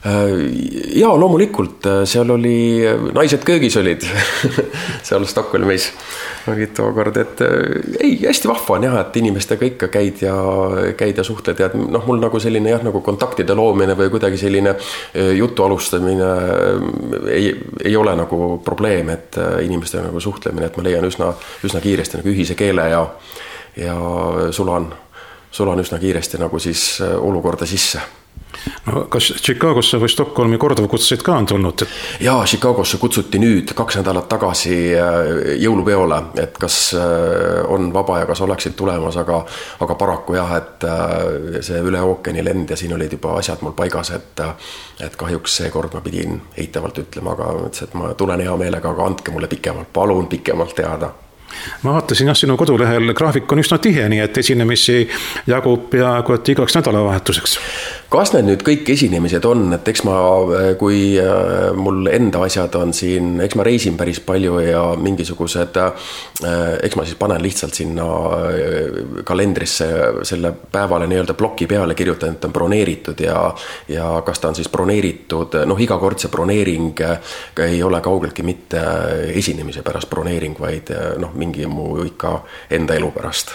Jaa, loomulikult, seal oli, naised köögis olid seal Stockholmis olid tookord, et ei, hästi vahva on jah, et inimestega ikka käid ja suhtled ja noh, mul nagu selline jah, nagu kontaktide loomine või kuidagi selline jutu alustamine ei ole nagu probleem, et inimestega nagu suhtlemine, et ma leian üsna kiiresti nagu ühise keele ja sulan üsna kiiresti nagu siis olukorda sisse. No, kas Chicagosse või Stockholmi korduvkutsusid ka on tulnud? Jaa, Chicagosse kutsuti nüüd 2 nädalat tagasi jõulupeole, et kas on vaba ja kas oleksid tulemas, aga paraku jah, et see üle ookeani lend ja siin olid juba asjad mul paigas, et kahjuks see kord ma pidin eitavalt ütlema, aga mõtlesin, et ma tulen hea meelega, aga andke mulle palun pikemalt teada. Ma vaatasin jah, sinu kodulehel graafik on üsna tihe, nii et esinemisi jagub peaaegu et igaks nädalavahetuseks. Kas need nüüd kõik esinemised on, et eks ma, kui mul enda asjad on siin, eks ma reisin päris palju ja mingisugused, eks ma siis panen lihtsalt sinna kalendrisse selle päevale nii-öelda ploki peale kirjutan, et on broneeritud ja kas ta on siis broneeritud, noh iga kord see broneering ei ole kaugeltki mitte esinemise pärast broneering, vaid noh, mingi mu ikka enda elu pärast.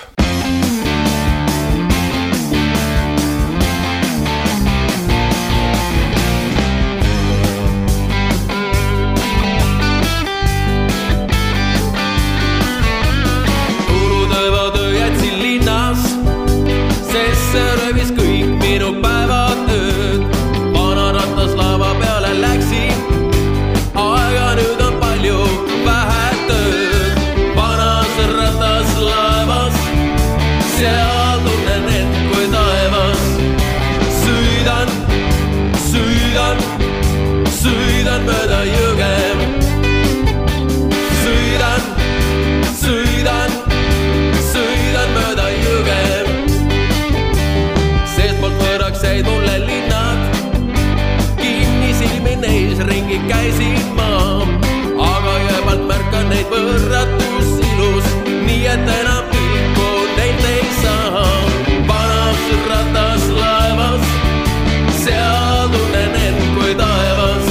Käisin ma, aga jõbalt märkan neid võrratus ilus, nii et enam pilku neilt ei saa. Vanas ratas laevas, seal tunnen end kui taevas.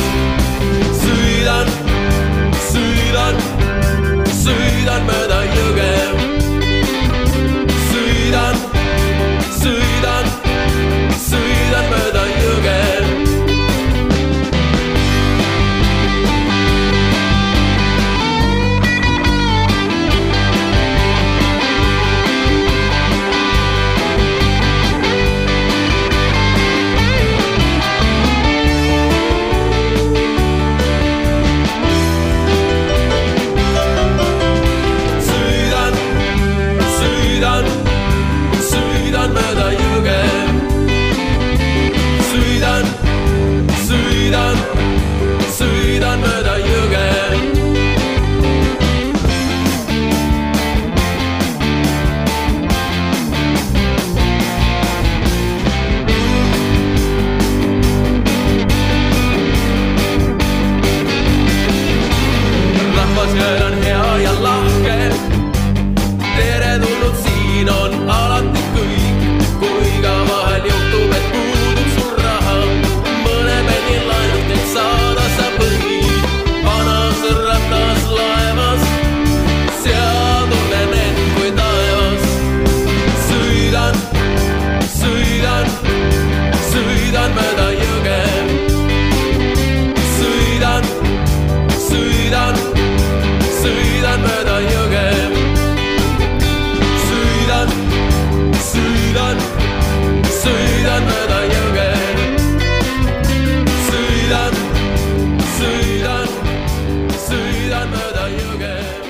Sõidan mööda jõge. Sõidan mööda jõge. Sõidan mööda jõge. Rahvasjõel on hea ja lahke, tere tulnud siin on alati kõik, kui ka vahel juhtub, et puudub sul raha, mõne penni lainult, et saada sa võid. Vanas ratas laevas, seal tunnen end kui taevas. Sõidan mööda jõge. Sõidan mööda jõge. Sõidan mööda jõge. Sõidan mööda jõge.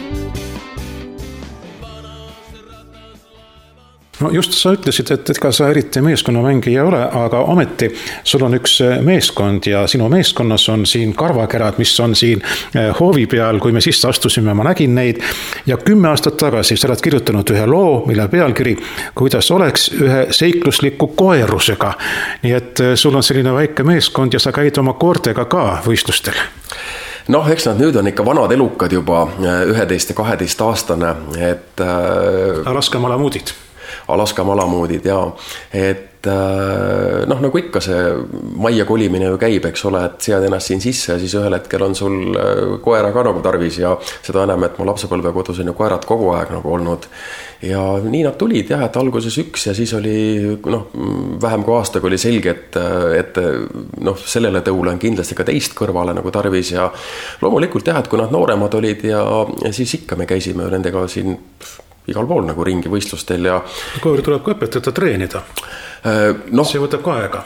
No just sa ütlesid, et ega sa eriti meeskonnamängija ei ole, aga ometi sul on üks meeskond ja sinu meeskonnas on siin karvakerad, mis on siin hoovi peal, kui me sisse astusime, ma nägin neid ja 10 aastat tagasi sa oled kirjutanud ühe loo, mille pealkiri, kuidas oleks ühe seiklusliku koerusega. Nii et sul on selline väike meeskond ja sa käid oma koortega ka võistlustel. Noh, eks nad nüüd on ikka vanad elukad juba 11 ja 12 aastane, et laskemoona muudid. Alaska malamuudid ja et noh, nagu ikka see majja kolimine ju käib, eks ole, et sead ennast siin sisse ja siis ühel hetkel on sul koera ka nagu tarvis ja seda enam, et mu lapsepõlvekodus on ju koerad kogu aeg nagu olnud. Ja nii nad tulid jah, et alguses üks ja siis oli noh, vähem kui aastaga oli selge, et noh, sellele tõule on kindlasti ka teist kõrvale nagu tarvis ja loomulikult jah, et kui nad nooremad olid ja siis ikka me käisime nendega siin igal pool nagu ringi võistlustel ja koeri tuleb ka õpetada treenida. No, see võtab ka aega.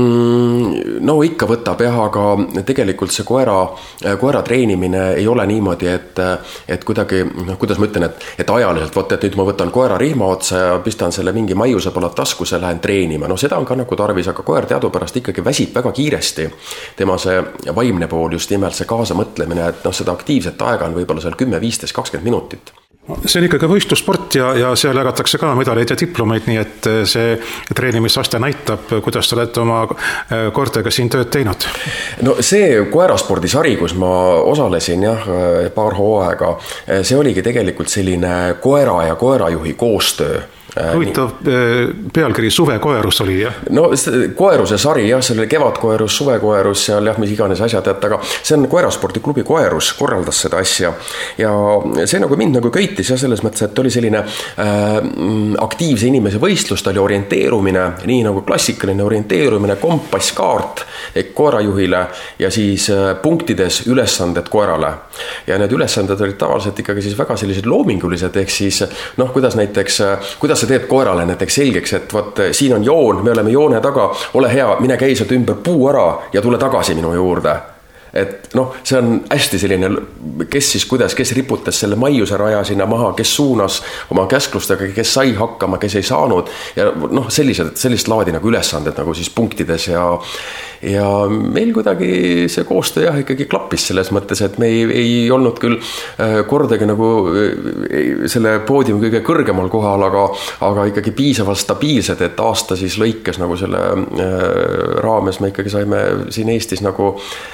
No ikka võtab jah, aga tegelikult see koera treenimine ei ole niimoodi, et kuidagi, noh, kuidas ma ütlen, et ajaliselt, et nüüd ma võtan koera rihma otsa ja pistan selle mingi maiuse palat taskusse ja lähen treenima. No seda on ka nagu tarvis, aga koer teadupärast ikkagi väsib väga kiiresti. Tema see vaimne pool, just nimelt see kaasamõtlemine, et noh, seda aktiivset aega on võib-olla seal 10, 15, 20 minutit. See on ikkagi võistlussport ja seal jagatakse ka medaleid ja diplomeid, nii et see treenimisaste näitab, kuidas te olete oma koertega siin tööd teinud. No see koeraspordisari, kus ma osalesin jah, paar hooaega, see oligi tegelikult selline koera ja koerajuhi koostöö. Huvitav pealkiri suvekoerus oli, jah? No koeruse sari, jah, see oli kevadkoerus, suvekoerus, seal jah, mis iganes asjad, aga see on koeraspordiklubi Koerus, korraldas seda asja ja see nagu mind nagu köitis ja selles mõttes, et oli selline aktiivse inimese võistlus, ta oli orienteerumine, nii nagu klassikaline orienteerumine, kompasskaart koerajuhile ja siis punktides ülesanded koerale. Ja need ülesanded olid tavaliselt ikkagi siis väga sellised loomingulised, ehk siis noh, kuidas sa teed koerale näiteks selgeks, et võt, siin on joon, me oleme joone taga, ole hea, mine käi sealt ümber puu ära ja tule tagasi minu juurde. Et noh, see on hästi selline, kes siis kuidas, kes riputas selle maiuse raja sinna maha, kes suunas oma käsklustega, kes sai hakkama, kes ei saanud ja noh, sellist laadi nagu ülesanded nagu siis punktides ja meil kuidagi see koostöö jah, ikkagi klappis selles mõttes, et me ei olnud küll kordagi nagu selle poodiumi kõige kõrgemal kohal, aga ikkagi piisavalt stabiilsed, et aasta siis lõikes nagu selle raames me ikkagi saime siin Eestis nagu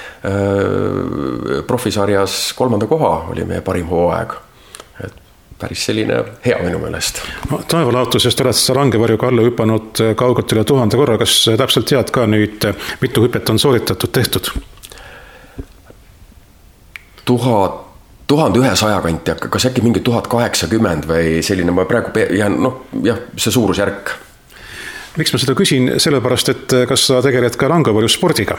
profisarjas 3. koha oli meie parim hooaeg. Et päris selline hea minu meelest. No, taevalaatusest oled sa Langevarjuga alla hüpanud kaugelt üle 1000 korra. Kas täpselt tead ka nüüd, mitu hüpet on sooritatud, tehtud? 1100 kanti, kas äkki mingi 1080 või selline, ma praegu jään, noh, jah, see suurusjärk. Miks ma seda küsin? Sellepärast, et kas sa tegeled ka Langevarju spordiga?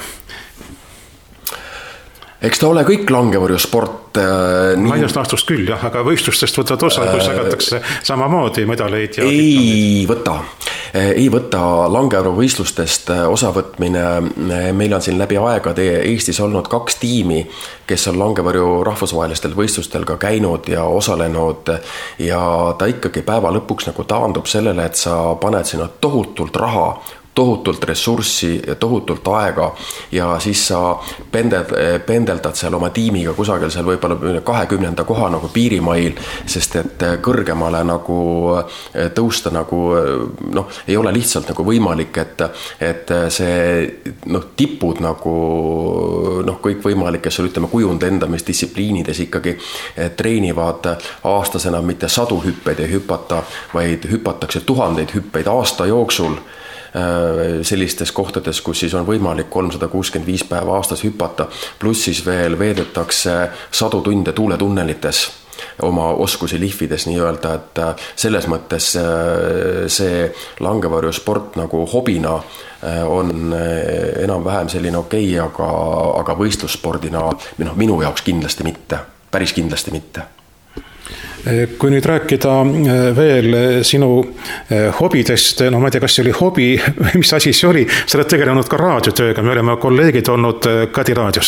Eks ta ole kõik Langevarju sport. Laiast laastust küll, jah, aga võistlustest võtad osa, kus jagatakse samamoodi medaleid ja... Ei võta Langevarju võistlustest osavõtmine. Meil on siin läbi aegade Eestis olnud 2 tiimi, kes on Langevarju rahvusvahelistel võistlustel ka käinud ja osalenud ja ta ikkagi päeva lõpuks nagu taandub sellele, et sa paned sinna tohutult raha, tohutult ressurssi ja tohutult aega ja siis sa pendeldad seal oma tiimiga kusagil seal võib-olla 20. koha nagu piirimail, sest et kõrgemale nagu tõusta nagu noh, ei ole lihtsalt nagu võimalik, et see noh, tipud nagu noh, kõik võimalik, kes ütleme kujund enda, mis distsipliinides ikkagi treenivad aastasena mitte 100 hüppeid ei hüpata, vaid hüpatakse 1000 hüppeid aasta jooksul sellistes kohtades, kus siis on võimalik 365 päeva aastas hüpata, pluss siis veel veedetakse 100 tunde tuuletunnelites oma oskusi lihvides nii-öelda, et selles mõttes see Langevarju sport nagu hobina on enam-vähem selline okei, aga võistlusspordina minu jaoks kindlasti mitte, päris kindlasti mitte. Kui nüüd rääkida veel sinu hobidest, no ma ei tea, kas see oli hobi, mis asi see oli, sa oled tegelenud ka raadiotööga, me oleme kolleegid olnud Kadi raadios.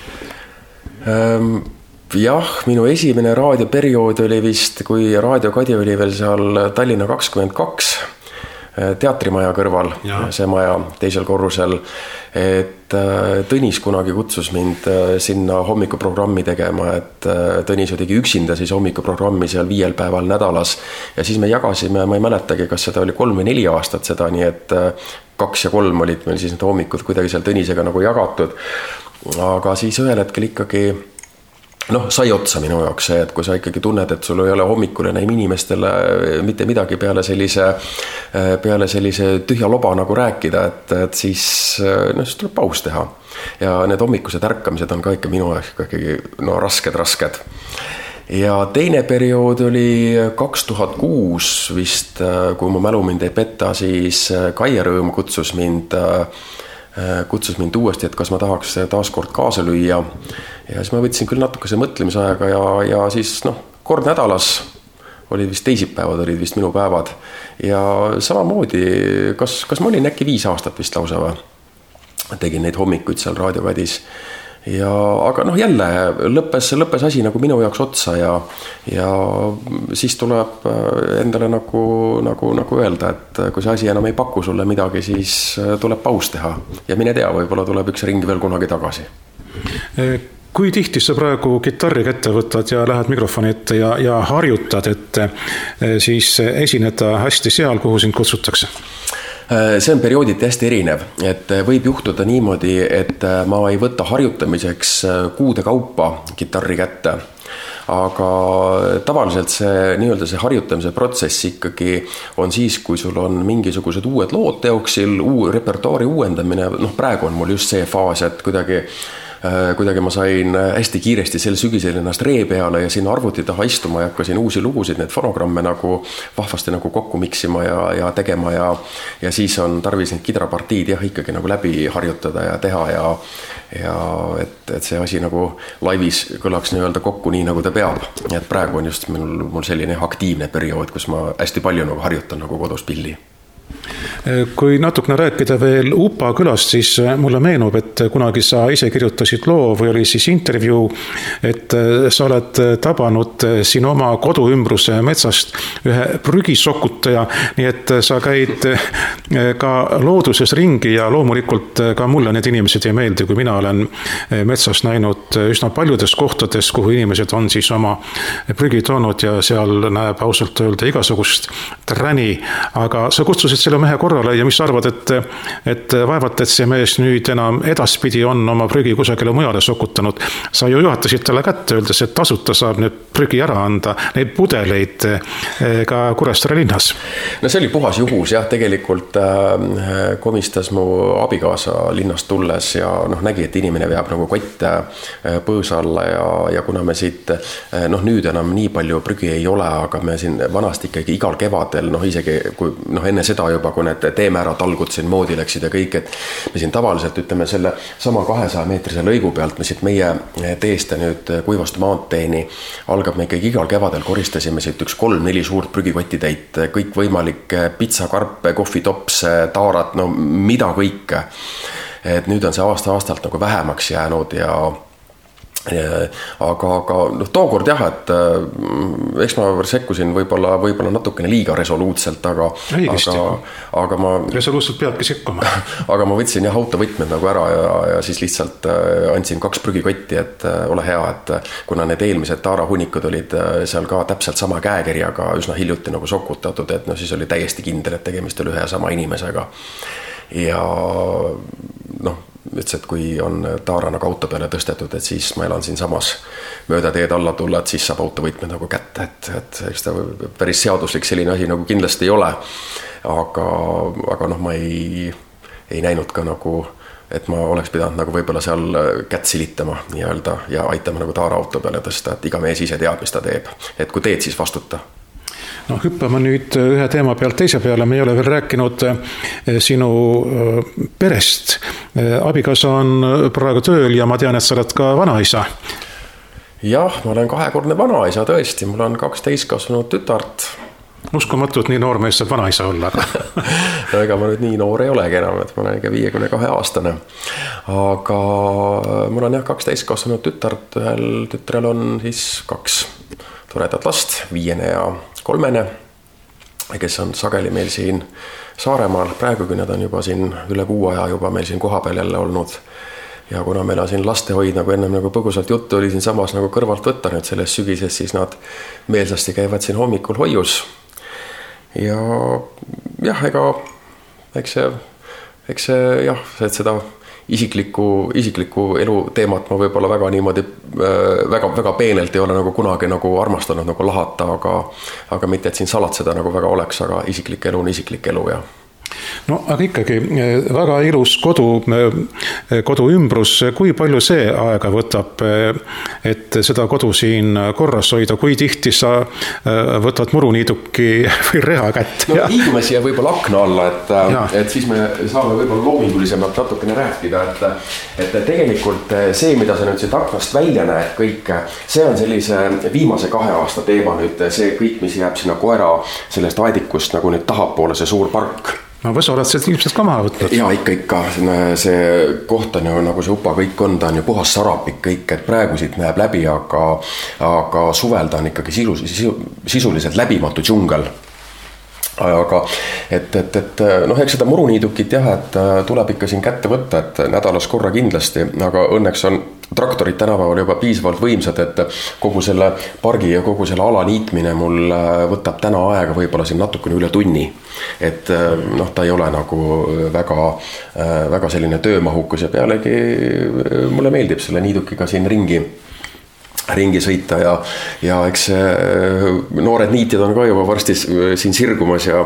Jah, minu esimene raadioperiood oli vist, kui Raadio Kadi oli veel seal Tallinna 22 teatrimaja kõrval, see maja teisel korrusel, et Tõnis kunagi kutsus mind sinna hommikuprogrammi tegema, et Tõnis tegi üksinda siis hommikuprogrammi seal 5 päeval nädalas ja siis me jagasime, ma ei mäletagi, kas seda oli 3 või 4 aastat seda, nii et 2 ja 3 olid meil siis need hommikud kuidagi seal Tõnisega nagu jagatud, aga siis ühel hetkel ikkagi sai otsa minu jaoks see, et kui sa ikkagi tunned, et sul ei ole hommikul enam inimestele mitte midagi peale sellise tühja loba nagu rääkida, et siis tuleb paus teha. Ja need hommikused ärkamised on ka ikka minu jaoks ikkagi rasked. Ja teine periood oli 2006 vist, kui mu mälu mind ei petta, siis Kaie Rõõm kutsus mind uuesti, et kas ma tahaks taaskord kaasa lüüa. Ja siis ma võtsin küll natukese mõtlemisaega ja siis kord nädalas oli vist teisipäevad, olid vist minu päevad. Ja samamoodi, kas ma olin äkki 5 aastat vist lausa või? Tegin neid hommikuid seal raadiokadis. Aga jälle lõppes asi nagu minu jaoks otsa ja siis tuleb endale nagu öelda, et kui see asi enam ei paku sulle midagi, siis tuleb paus teha ja mine tea, võib-olla tuleb üks ring veel kunagi tagasi. Kui tihti sa praegu kitarri kätte võtad ja lähed mikrofoni ette ja harjutad, et siis esineda hästi seal, kuhu sind kutsutakse? See on periooditi hästi erinev, et võib juhtuda niimoodi, et ma ei võta harjutamiseks kuude kaupa kitarri kätte. Aga tavaliselt see harjutamise protsess ikkagi on siis, kui sul on mingisugused uued lood teoksil, repertuaari uuendamine, praegu on mul just see faas, et kuidagi ma sain hästi kiiresti sel sügisel ennast ree peale ja sinna arvuti taha istuma ja hakkasin uusi lugusid, need fonogramme vahvasti kokku miksima ja tegema ja siis on tarvis need kidrapartiid ikkagi läbi harjutada ja teha ja et see asi laivis kõlaks nii-öelda kokku nii, nagu ta peab. Et praegu on just mul selline aktiivne periood, kus ma hästi palju harjutan kodus pilli. Kui natukene rääkida veel Upa külast, siis mulle meenub, et kunagi sa ise kirjutasid loo või oli siis intervjuu, et sa oled tabanud siin oma koduümbruse metsast ühe prügisokutaja, nii et sa käid ka looduses ringi ja loomulikult ka mulle need inimesed ei meeldi, kui mina olen metsas näinud üsna paljudes kohtades, kuhu inimesed on siis oma prügi toonud ja seal näeb ausalt öelda igasugust träni, aga sa kutsusid selle mehe korrale ja mis sa arvad, et vaevalt, et see mees nüüd enam edaspidi on oma prügi kusagile mujale sokutanud. Sa ju juhatasid talle kätte, öeldes, et tasuta saab nüüd prügi ära anda, neid pudeleid ka Kuressaare linnas. No see oli puhas juhus, jah, tegelikult komistas mu abikaasa linnast tulles ja nägi, et inimene veab kotte põõsa alla ja kuna me siit nüüd enam nii palju prügi ei ole, aga me siin vanasti ikkagi igal kevadel, isegi kui enne seda juba, kui need teemäärad talgud siin moodi läksid ja kõik, et me siin tavaliselt ütleme selle sama 200-meetrise lõigu pealt, me siit meie teeste nüüd Kuivastu maanteeni algab me ikkagi igal kevadel koristasime siit 3-4 suurt prügikotitäit, kõik võimalik pitsakarpe, kohvitopse, taarat, mida kõike. Et nüüd on see aasta-aastalt vähemaks jäänud aga tookord jah, et eks ma sekkusin võib-olla natukene liiga resoluutselt, aga ma resoluutselt peabki sekkuma. Aga ma võtsin jah autovõtmed ära ja siis lihtsalt andsin 2 prügikotti, et ole hea, et kuna need eelmised taarahunikud olid seal ka täpselt sama käekirjaga üsna hiljuti sokutatud, et siis oli täiesti kindel, et tegemist oli ühe ja sama inimesega ja ütles, et kui on taara auto peale tõstetud, et siis ma elan siin samas mööda teed alla tulla, et siis saab autovõtmed kätte, et eks ta päris seaduslik selline asi kindlasti ei ole, aga ma ei näinud ka et ma oleks pidanud võib-olla seal kätt silitama nii-öelda ja aitama taara auto peale tõsta, et iga mees ise teab, mis ta teeb, et kui teed, siis vastuta. Hüppame nüüd ühe teema pealt teise peale, me ei ole veel rääkinud sinu perest. Abikaasa on praegu tööl ja ma tean, et sa oled ka vanaisa. Jah, ma olen 2-kordne vanaisa tõesti, mul on 2 täiskasvanud tütart. Uskumatult nii noor mees saab vanaisa olla. No ega ma nüüd nii noor ei olegi enam, et ma olen ikka 52-aastane. Aga mul on jah 2 täiskasvanud tütart, ühel tütrel on siis 2 toredat last, 5 ja 3, kes on sageli meil siin Saaremaal, praegu kui nad on juba siin üle kuu aja juba meil siin kohapeal jälle olnud. Ja kuna meil on siin lastehoid, ennem põgusalt juttu oli siin samas kõrvalt võtta nüüd selles sügises, siis nad meelsasti käivad siin hommikul hoius. Ja jah, eks see jah, et seda isikliku elu teemat ma võib-olla väga niimoodi, väga peenelt ei ole nagu kunagi nagu armastanud nagu lahata, aga mitte, et siin salatseda nagu väga oleks, aga isiklik elu on isiklik elu ja no aga ikkagi väga ilus kodu ümbrus, kui palju see aega võtab, et seda kodu siin korras hoida, kui tihti sa võtad muruniiduki või reha kätt? No liigume siia võib-olla akna alla, et siis me saame võib-olla loomingulisemalt natukene rääkida, et tegelikult see, mida sa nüüd siit aknast välja näed kõik, see on sellise viimase 2 aasta teema nüüd, see kõik, mis jääb sinna koera sellest aedikust nagu nüüd tahapoole, see suur park. No võsa oled sealt ilmselt ka maha võtnud? Jaa, ikka. See koht on ju, nagu see upa kõik on, ta on ju puhas sarapik kõik, et praegu siit näeb läbi, aga suvelda on ikkagi sisuliselt läbimatu džungel. Aga eks seda muruniidukit jah, et tuleb ikka siin kätte võtta, et nädalas korra kindlasti, aga õnneks on traktorid tänapäeval juba piisavalt võimsad, et kogu selle pargi ja kogu selle ala niitmine mul võtab täna aega võib-olla siin natukene üle tunni. Et ta ei ole nagu väga selline töömahukus ja pealegi mulle meeldib selle niidukiga siin ringi sõita ja eks noored niitjad on ka juba varsti siin sirgumas ja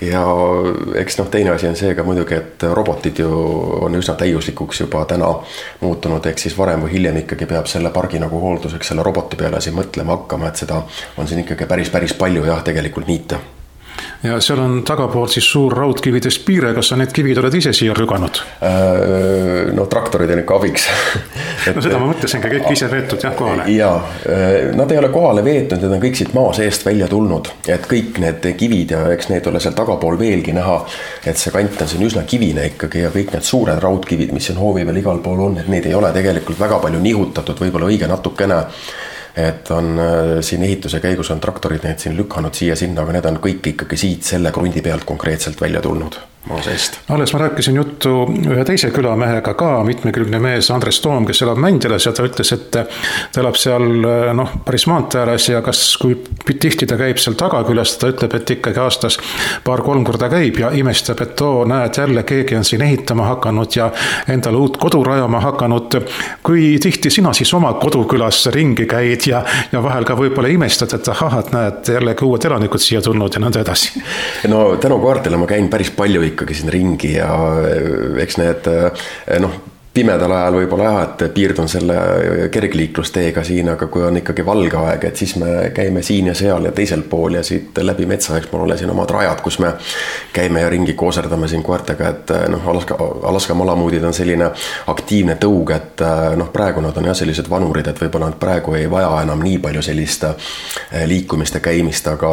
eks teine asi on seega muidugi, et robotid ju on üsna täiuslikuks juba täna muutunud, eks siis varem või hiljem ikkagi peab selle pargi nagu hoolduseks selle roboti peale siin mõtlema hakkama, et seda on siin ikkagi päris palju jah tegelikult niita. Ja seal on tagapool siis suur raudkividest piire, kas sa need kivid oled ise siia rüganud? No traktorid on ikka abiks. No seda ma mõtlesin, kõik ise veetud jah kohale. Jaa, nad ei ole kohale veetud, need on kõik siit maa seest välja tulnud, et kõik need kivid ja eks need ole seal tagapool veelgi näha, et see kant on siin üsna kivine ikkagi ja kõik need suured raudkivid, mis siin hoovi veel igal pool on, et need ei ole tegelikult väga palju nihutatud, võib-olla õige natukene. Et on siin ehituse käigus on traktorid need siin lükkanud siia sinna, aga need on kõik ikkagi siit selle krundi pealt konkreetselt välja tulnud maa seest. Alles ma rääkisin juttu ühe teise külamehega ka, mitmekülgne mees Andres Toom, kes elab Mändjalas ja ta ütles, et ta elab seal päris maanteääres ja kui tihti ta käib seal Tagakülas, ta ütleb, et ikkagi aastas 2-3 korda käib ja imestab, et näed jälle keegi on siin ehitama hakanud ja endale uut kodu rajama hakanud. Kui tihti sina siis oma kodukülas ringi käid ja vahel ka võib-olla imestad, et et näed jällegi uued elanikud siia tulnud ja nõnda edasi? No tänu koertele ma käin päris palju ikkagi siin ringi ja eks need pimedal ajal võib-olla et piirdun selle kergliiklusteega siin, aga kui on ikkagi valge aeg, et siis me käime siin ja seal ja teisel pool ja siit läbi metsa, eks mul ole siin omad rajad, kus me käime ja ringi kooserdame siin koertega, et Alaska malamuudid on selline aktiivne tõug, et praegu nad on jah sellised vanurid, et võib-olla nad praegu ei vaja enam nii palju sellist liikumist ja käimist, aga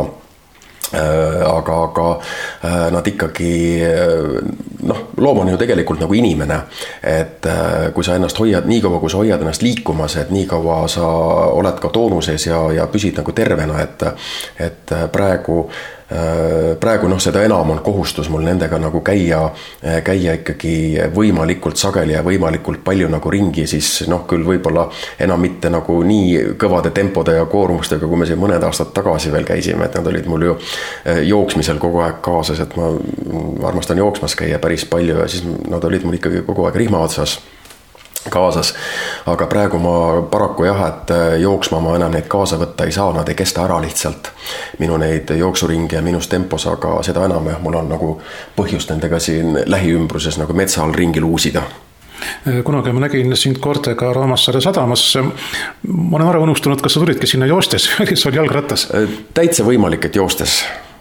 nad ikkagi loom on ju tegelikult nagu inimene, et kui sa ennast hoiad, nii kaua kui sa hoiad ennast liikumas, et nii kaua sa oled ka toonuses ja püsid nagu tervena, et praegu seda enam on kohustus mul nendega nagu käia ikkagi võimalikult sageli ja võimalikult palju nagu ringi, siis küll võib-olla enam mitte nagu nii kõvade tempode ja koormustega, kui me siin mõned aastad tagasi veel käisime, et nad olid mul ju jooksmisel kogu aeg kaasas, et ma armastan jooksmas käia päris palju ja siis nad olid mul ikkagi kogu aeg rihma otsas kaasas, aga praegu ma paraku jah, et jooksma ma enam neid kaasa võtta ei saa, nad ei kesta ära lihtsalt minu neid jooksuringi ja minus tempos, aga seda enam jah, mul on nagu põhjust nendega siin lähiümbruses nagu metsa all ringi luusida. Kunagi ma nägin sind koortega Roomassaare sadamas. Ma olen ära unustunud, kas sa tulidki sinna joostes, kes oli jalgrattas? Täitsa võimalik, et joostes.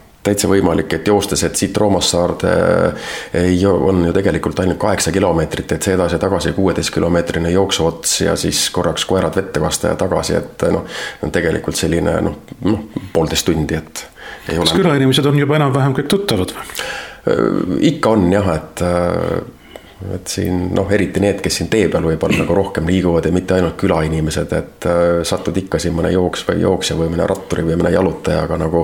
Et siit Roomassaarde on ju tegelikult ainult 8 kilomeetrit, et see edasi tagasi 16-kilomeetrine jooksuots ja siis korraks koerad vette vasta ja tagasi, et on tegelikult selline 1,5 tundi, et ei ole. Kas külainimesed on juba enam-vähem kõik tuttavad või? Ikka on jah, et siin eriti need, kes siin tee peal võib-olla nagu rohkem liiguvad ja mitte ainult külainimesed, et satud ikka siin mõne jooksja või mõne ratturi või mõne jalutajaga nagu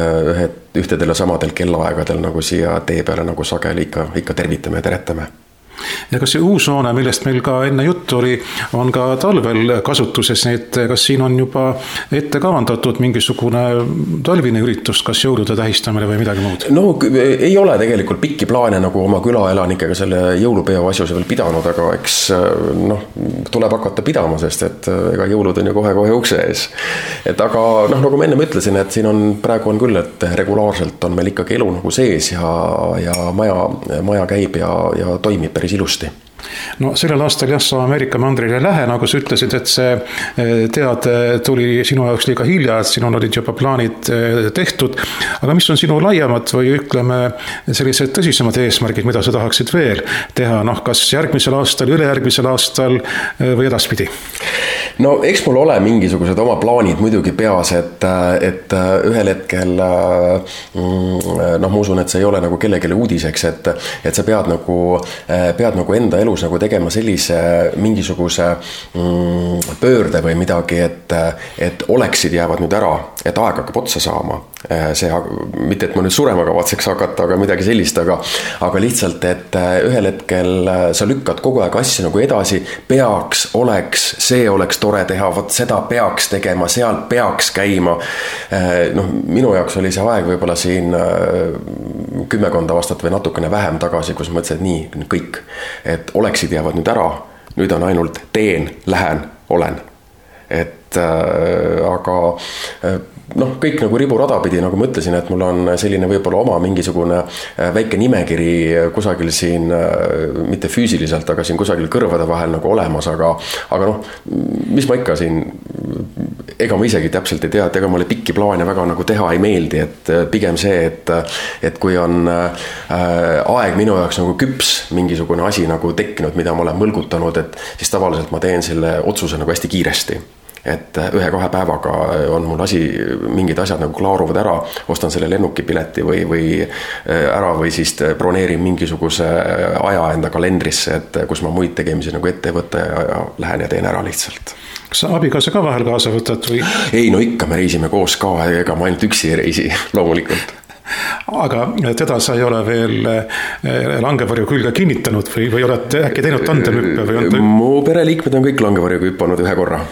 ühtedel ja samadel kellaaegadel nagu siia tee peale nagu sageli ikka tervitame ja teretame. Ja kas see uus hoone, millest meil ka enne juttu oli, on ka talvel kasutuses, et kas siin on juba ette kavandatud mingisugune talvine üritus, kas jõulude tähistamine või midagi muud? No ei ole tegelikult pikki plaane nagu oma külaelanikega selle jõulupeo asjuse veel pidanud, aga eks tuleb hakata pidama, sest et ega jõulud on ju kohe-kohe ukse ees. Et aga nagu ma enne ütlesin, et siin on praegu on küll, et regulaarselt on meil ikkagi elu nagu sees ja maja käib ja toimib päris ilusti. No sellel aastal jah, sa Ameerika mandrile lähe, nagu sa ütlesid, et see teade tuli sinu jaoks liiga hilja, et sinul olid juba plaanid tehtud, aga mis on sinu laiemad või ütleme sellised tõsisemad eesmärgid, mida sa tahaksid veel teha, kas järgmisel aastal, ülejärgmisel aastal või edaspidi? No eks mul ole mingisugused oma plaanid muidugi peas, et ühel hetkel ma usun, et see ei ole nagu kellelegi uudiseks, et sa pead nagu enda elus nagu tegema sellise mingisuguse pöörde või midagi, et oleksid jäävad nüüd ära, et aeg hakkab otsa saama. See, mitte, et ma nüüd surema kavatseks hakata, aga midagi sellist, aga lihtsalt, et ühel hetkel sa lükkad kogu aeg asja nagu edasi, see oleks tore teha, võt seda peaks tegema, seal peaks käima. Minu jaoks oli see aeg võib-olla siin 10 aastat või natukene vähem tagasi, kus ma mõtlesin, et nii, kõik, et oleksid jäävad nüüd ära, nüüd on ainult teen, lähen, olen. Aga kõik nagu riburada pidi, nagu ma ütlesin, et mul on selline võib-olla oma mingisugune väike nimekiri kusagil siin, mitte füüsiliselt, aga siin kusagil kõrvade vahel nagu olemas, aga mis ma ikka siin, ega ma isegi täpselt ei tea, et ega mulle pikki plaane väga nagu teha ei meeldi, et pigem see, et kui on aeg minu jaoks nagu küps mingisugune asi nagu tekkinud, mida ma olen mõlgutanud, et siis tavaliselt ma teen selle otsuse nagu hästi kiiresti. Et 1-2 päevaga on mul mingid asjad nagu klaaruvad ära, ostan selle lennukipileti või ära või siis broneerin mingisuguse aja enda kalendrisse, et kus ma muid tegemisi nagu ette võtta ja lähen ja teen ära lihtsalt. Kas sa abikaasa ka vahel kaasa võtad või? Ei, ikka me reisime koos ka, ega ma ainult üksi ei reisi, loomulikult. Aga teda sa ei ole veel langevarju külge kinnitanud või olete äkki teinud tandemhüppe? Mu pereliikmed on kõik langevarjuga hüppanud ühe korra.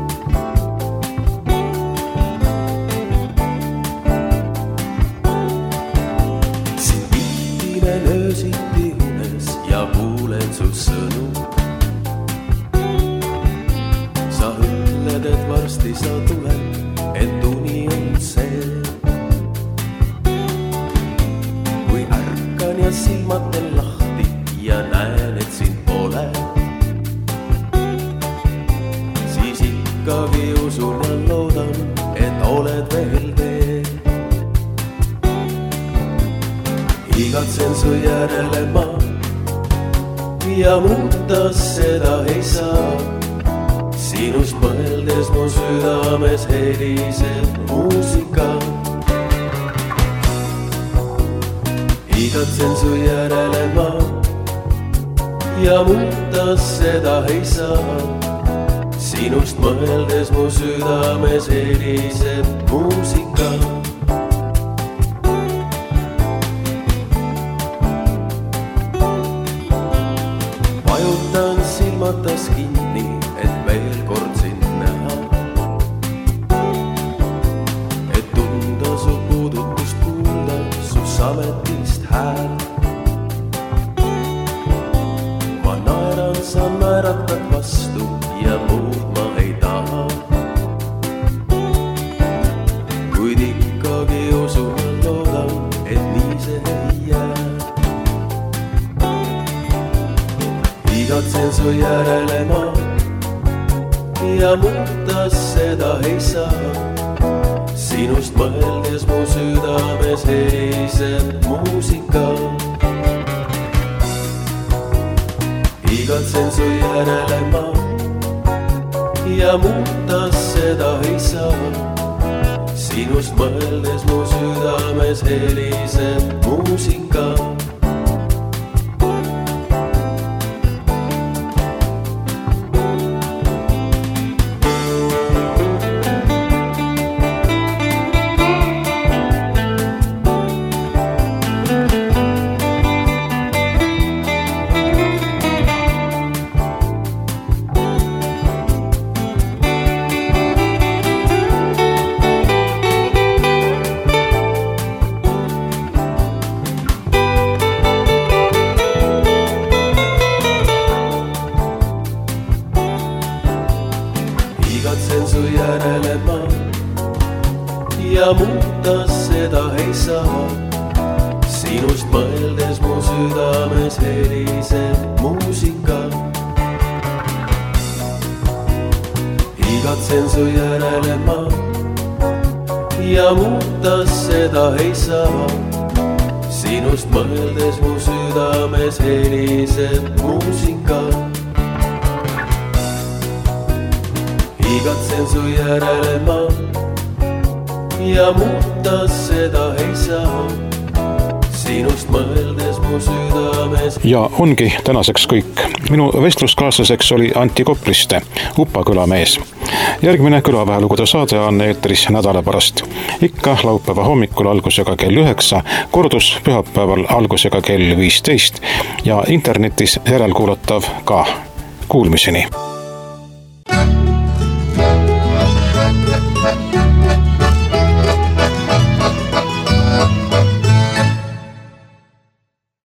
Igatsen su järele ma ja muuta seda ei saa. Sinust mõeldes mu südames heliseb muusika. Igatsen su järele ma ja muuta seda ei saa. Sinust mõeldes mu südames heliseb muusika. Silmatas kinni, et veel kord sind näha. Et tunda su puudutust kuulda, su sametist hääl. Ma naeran, sa naeratad vastu ja muud ma ei taha. Kuid ikkagi usun loodan, et nii see ei jää. Igatsen su järele ma ja muuta seda ei saa. Sinust mõeldes mu südames heliseb muusika. Igatsen su järele ma ja muuta seda ei saa. Sinust mõeldes mu südames heliseb muusika. järele ma ja muuta seda ei saa. Sinust mõeldes mu südames heliseb muusika. Igatsen su järele ma ja muuta seda ei saa. Sinust mõeldes mu südames heliseb muusika. Igatsen su järele ma ja muuta seda ei saa. Sinust mõeldes mu südames. Ja ongi tänaseks kõik. Minu vestluskaaslaseks oli Anti Kopliste, Upa külamees. Järgmine Külavahelugude saade on eetris nädala pärast. Ikka laupäeva hommikul algusega kell 9, kordus pühapäeval algusega kell 15 ja internetis järelkuulatav ka. Kuulmiseni!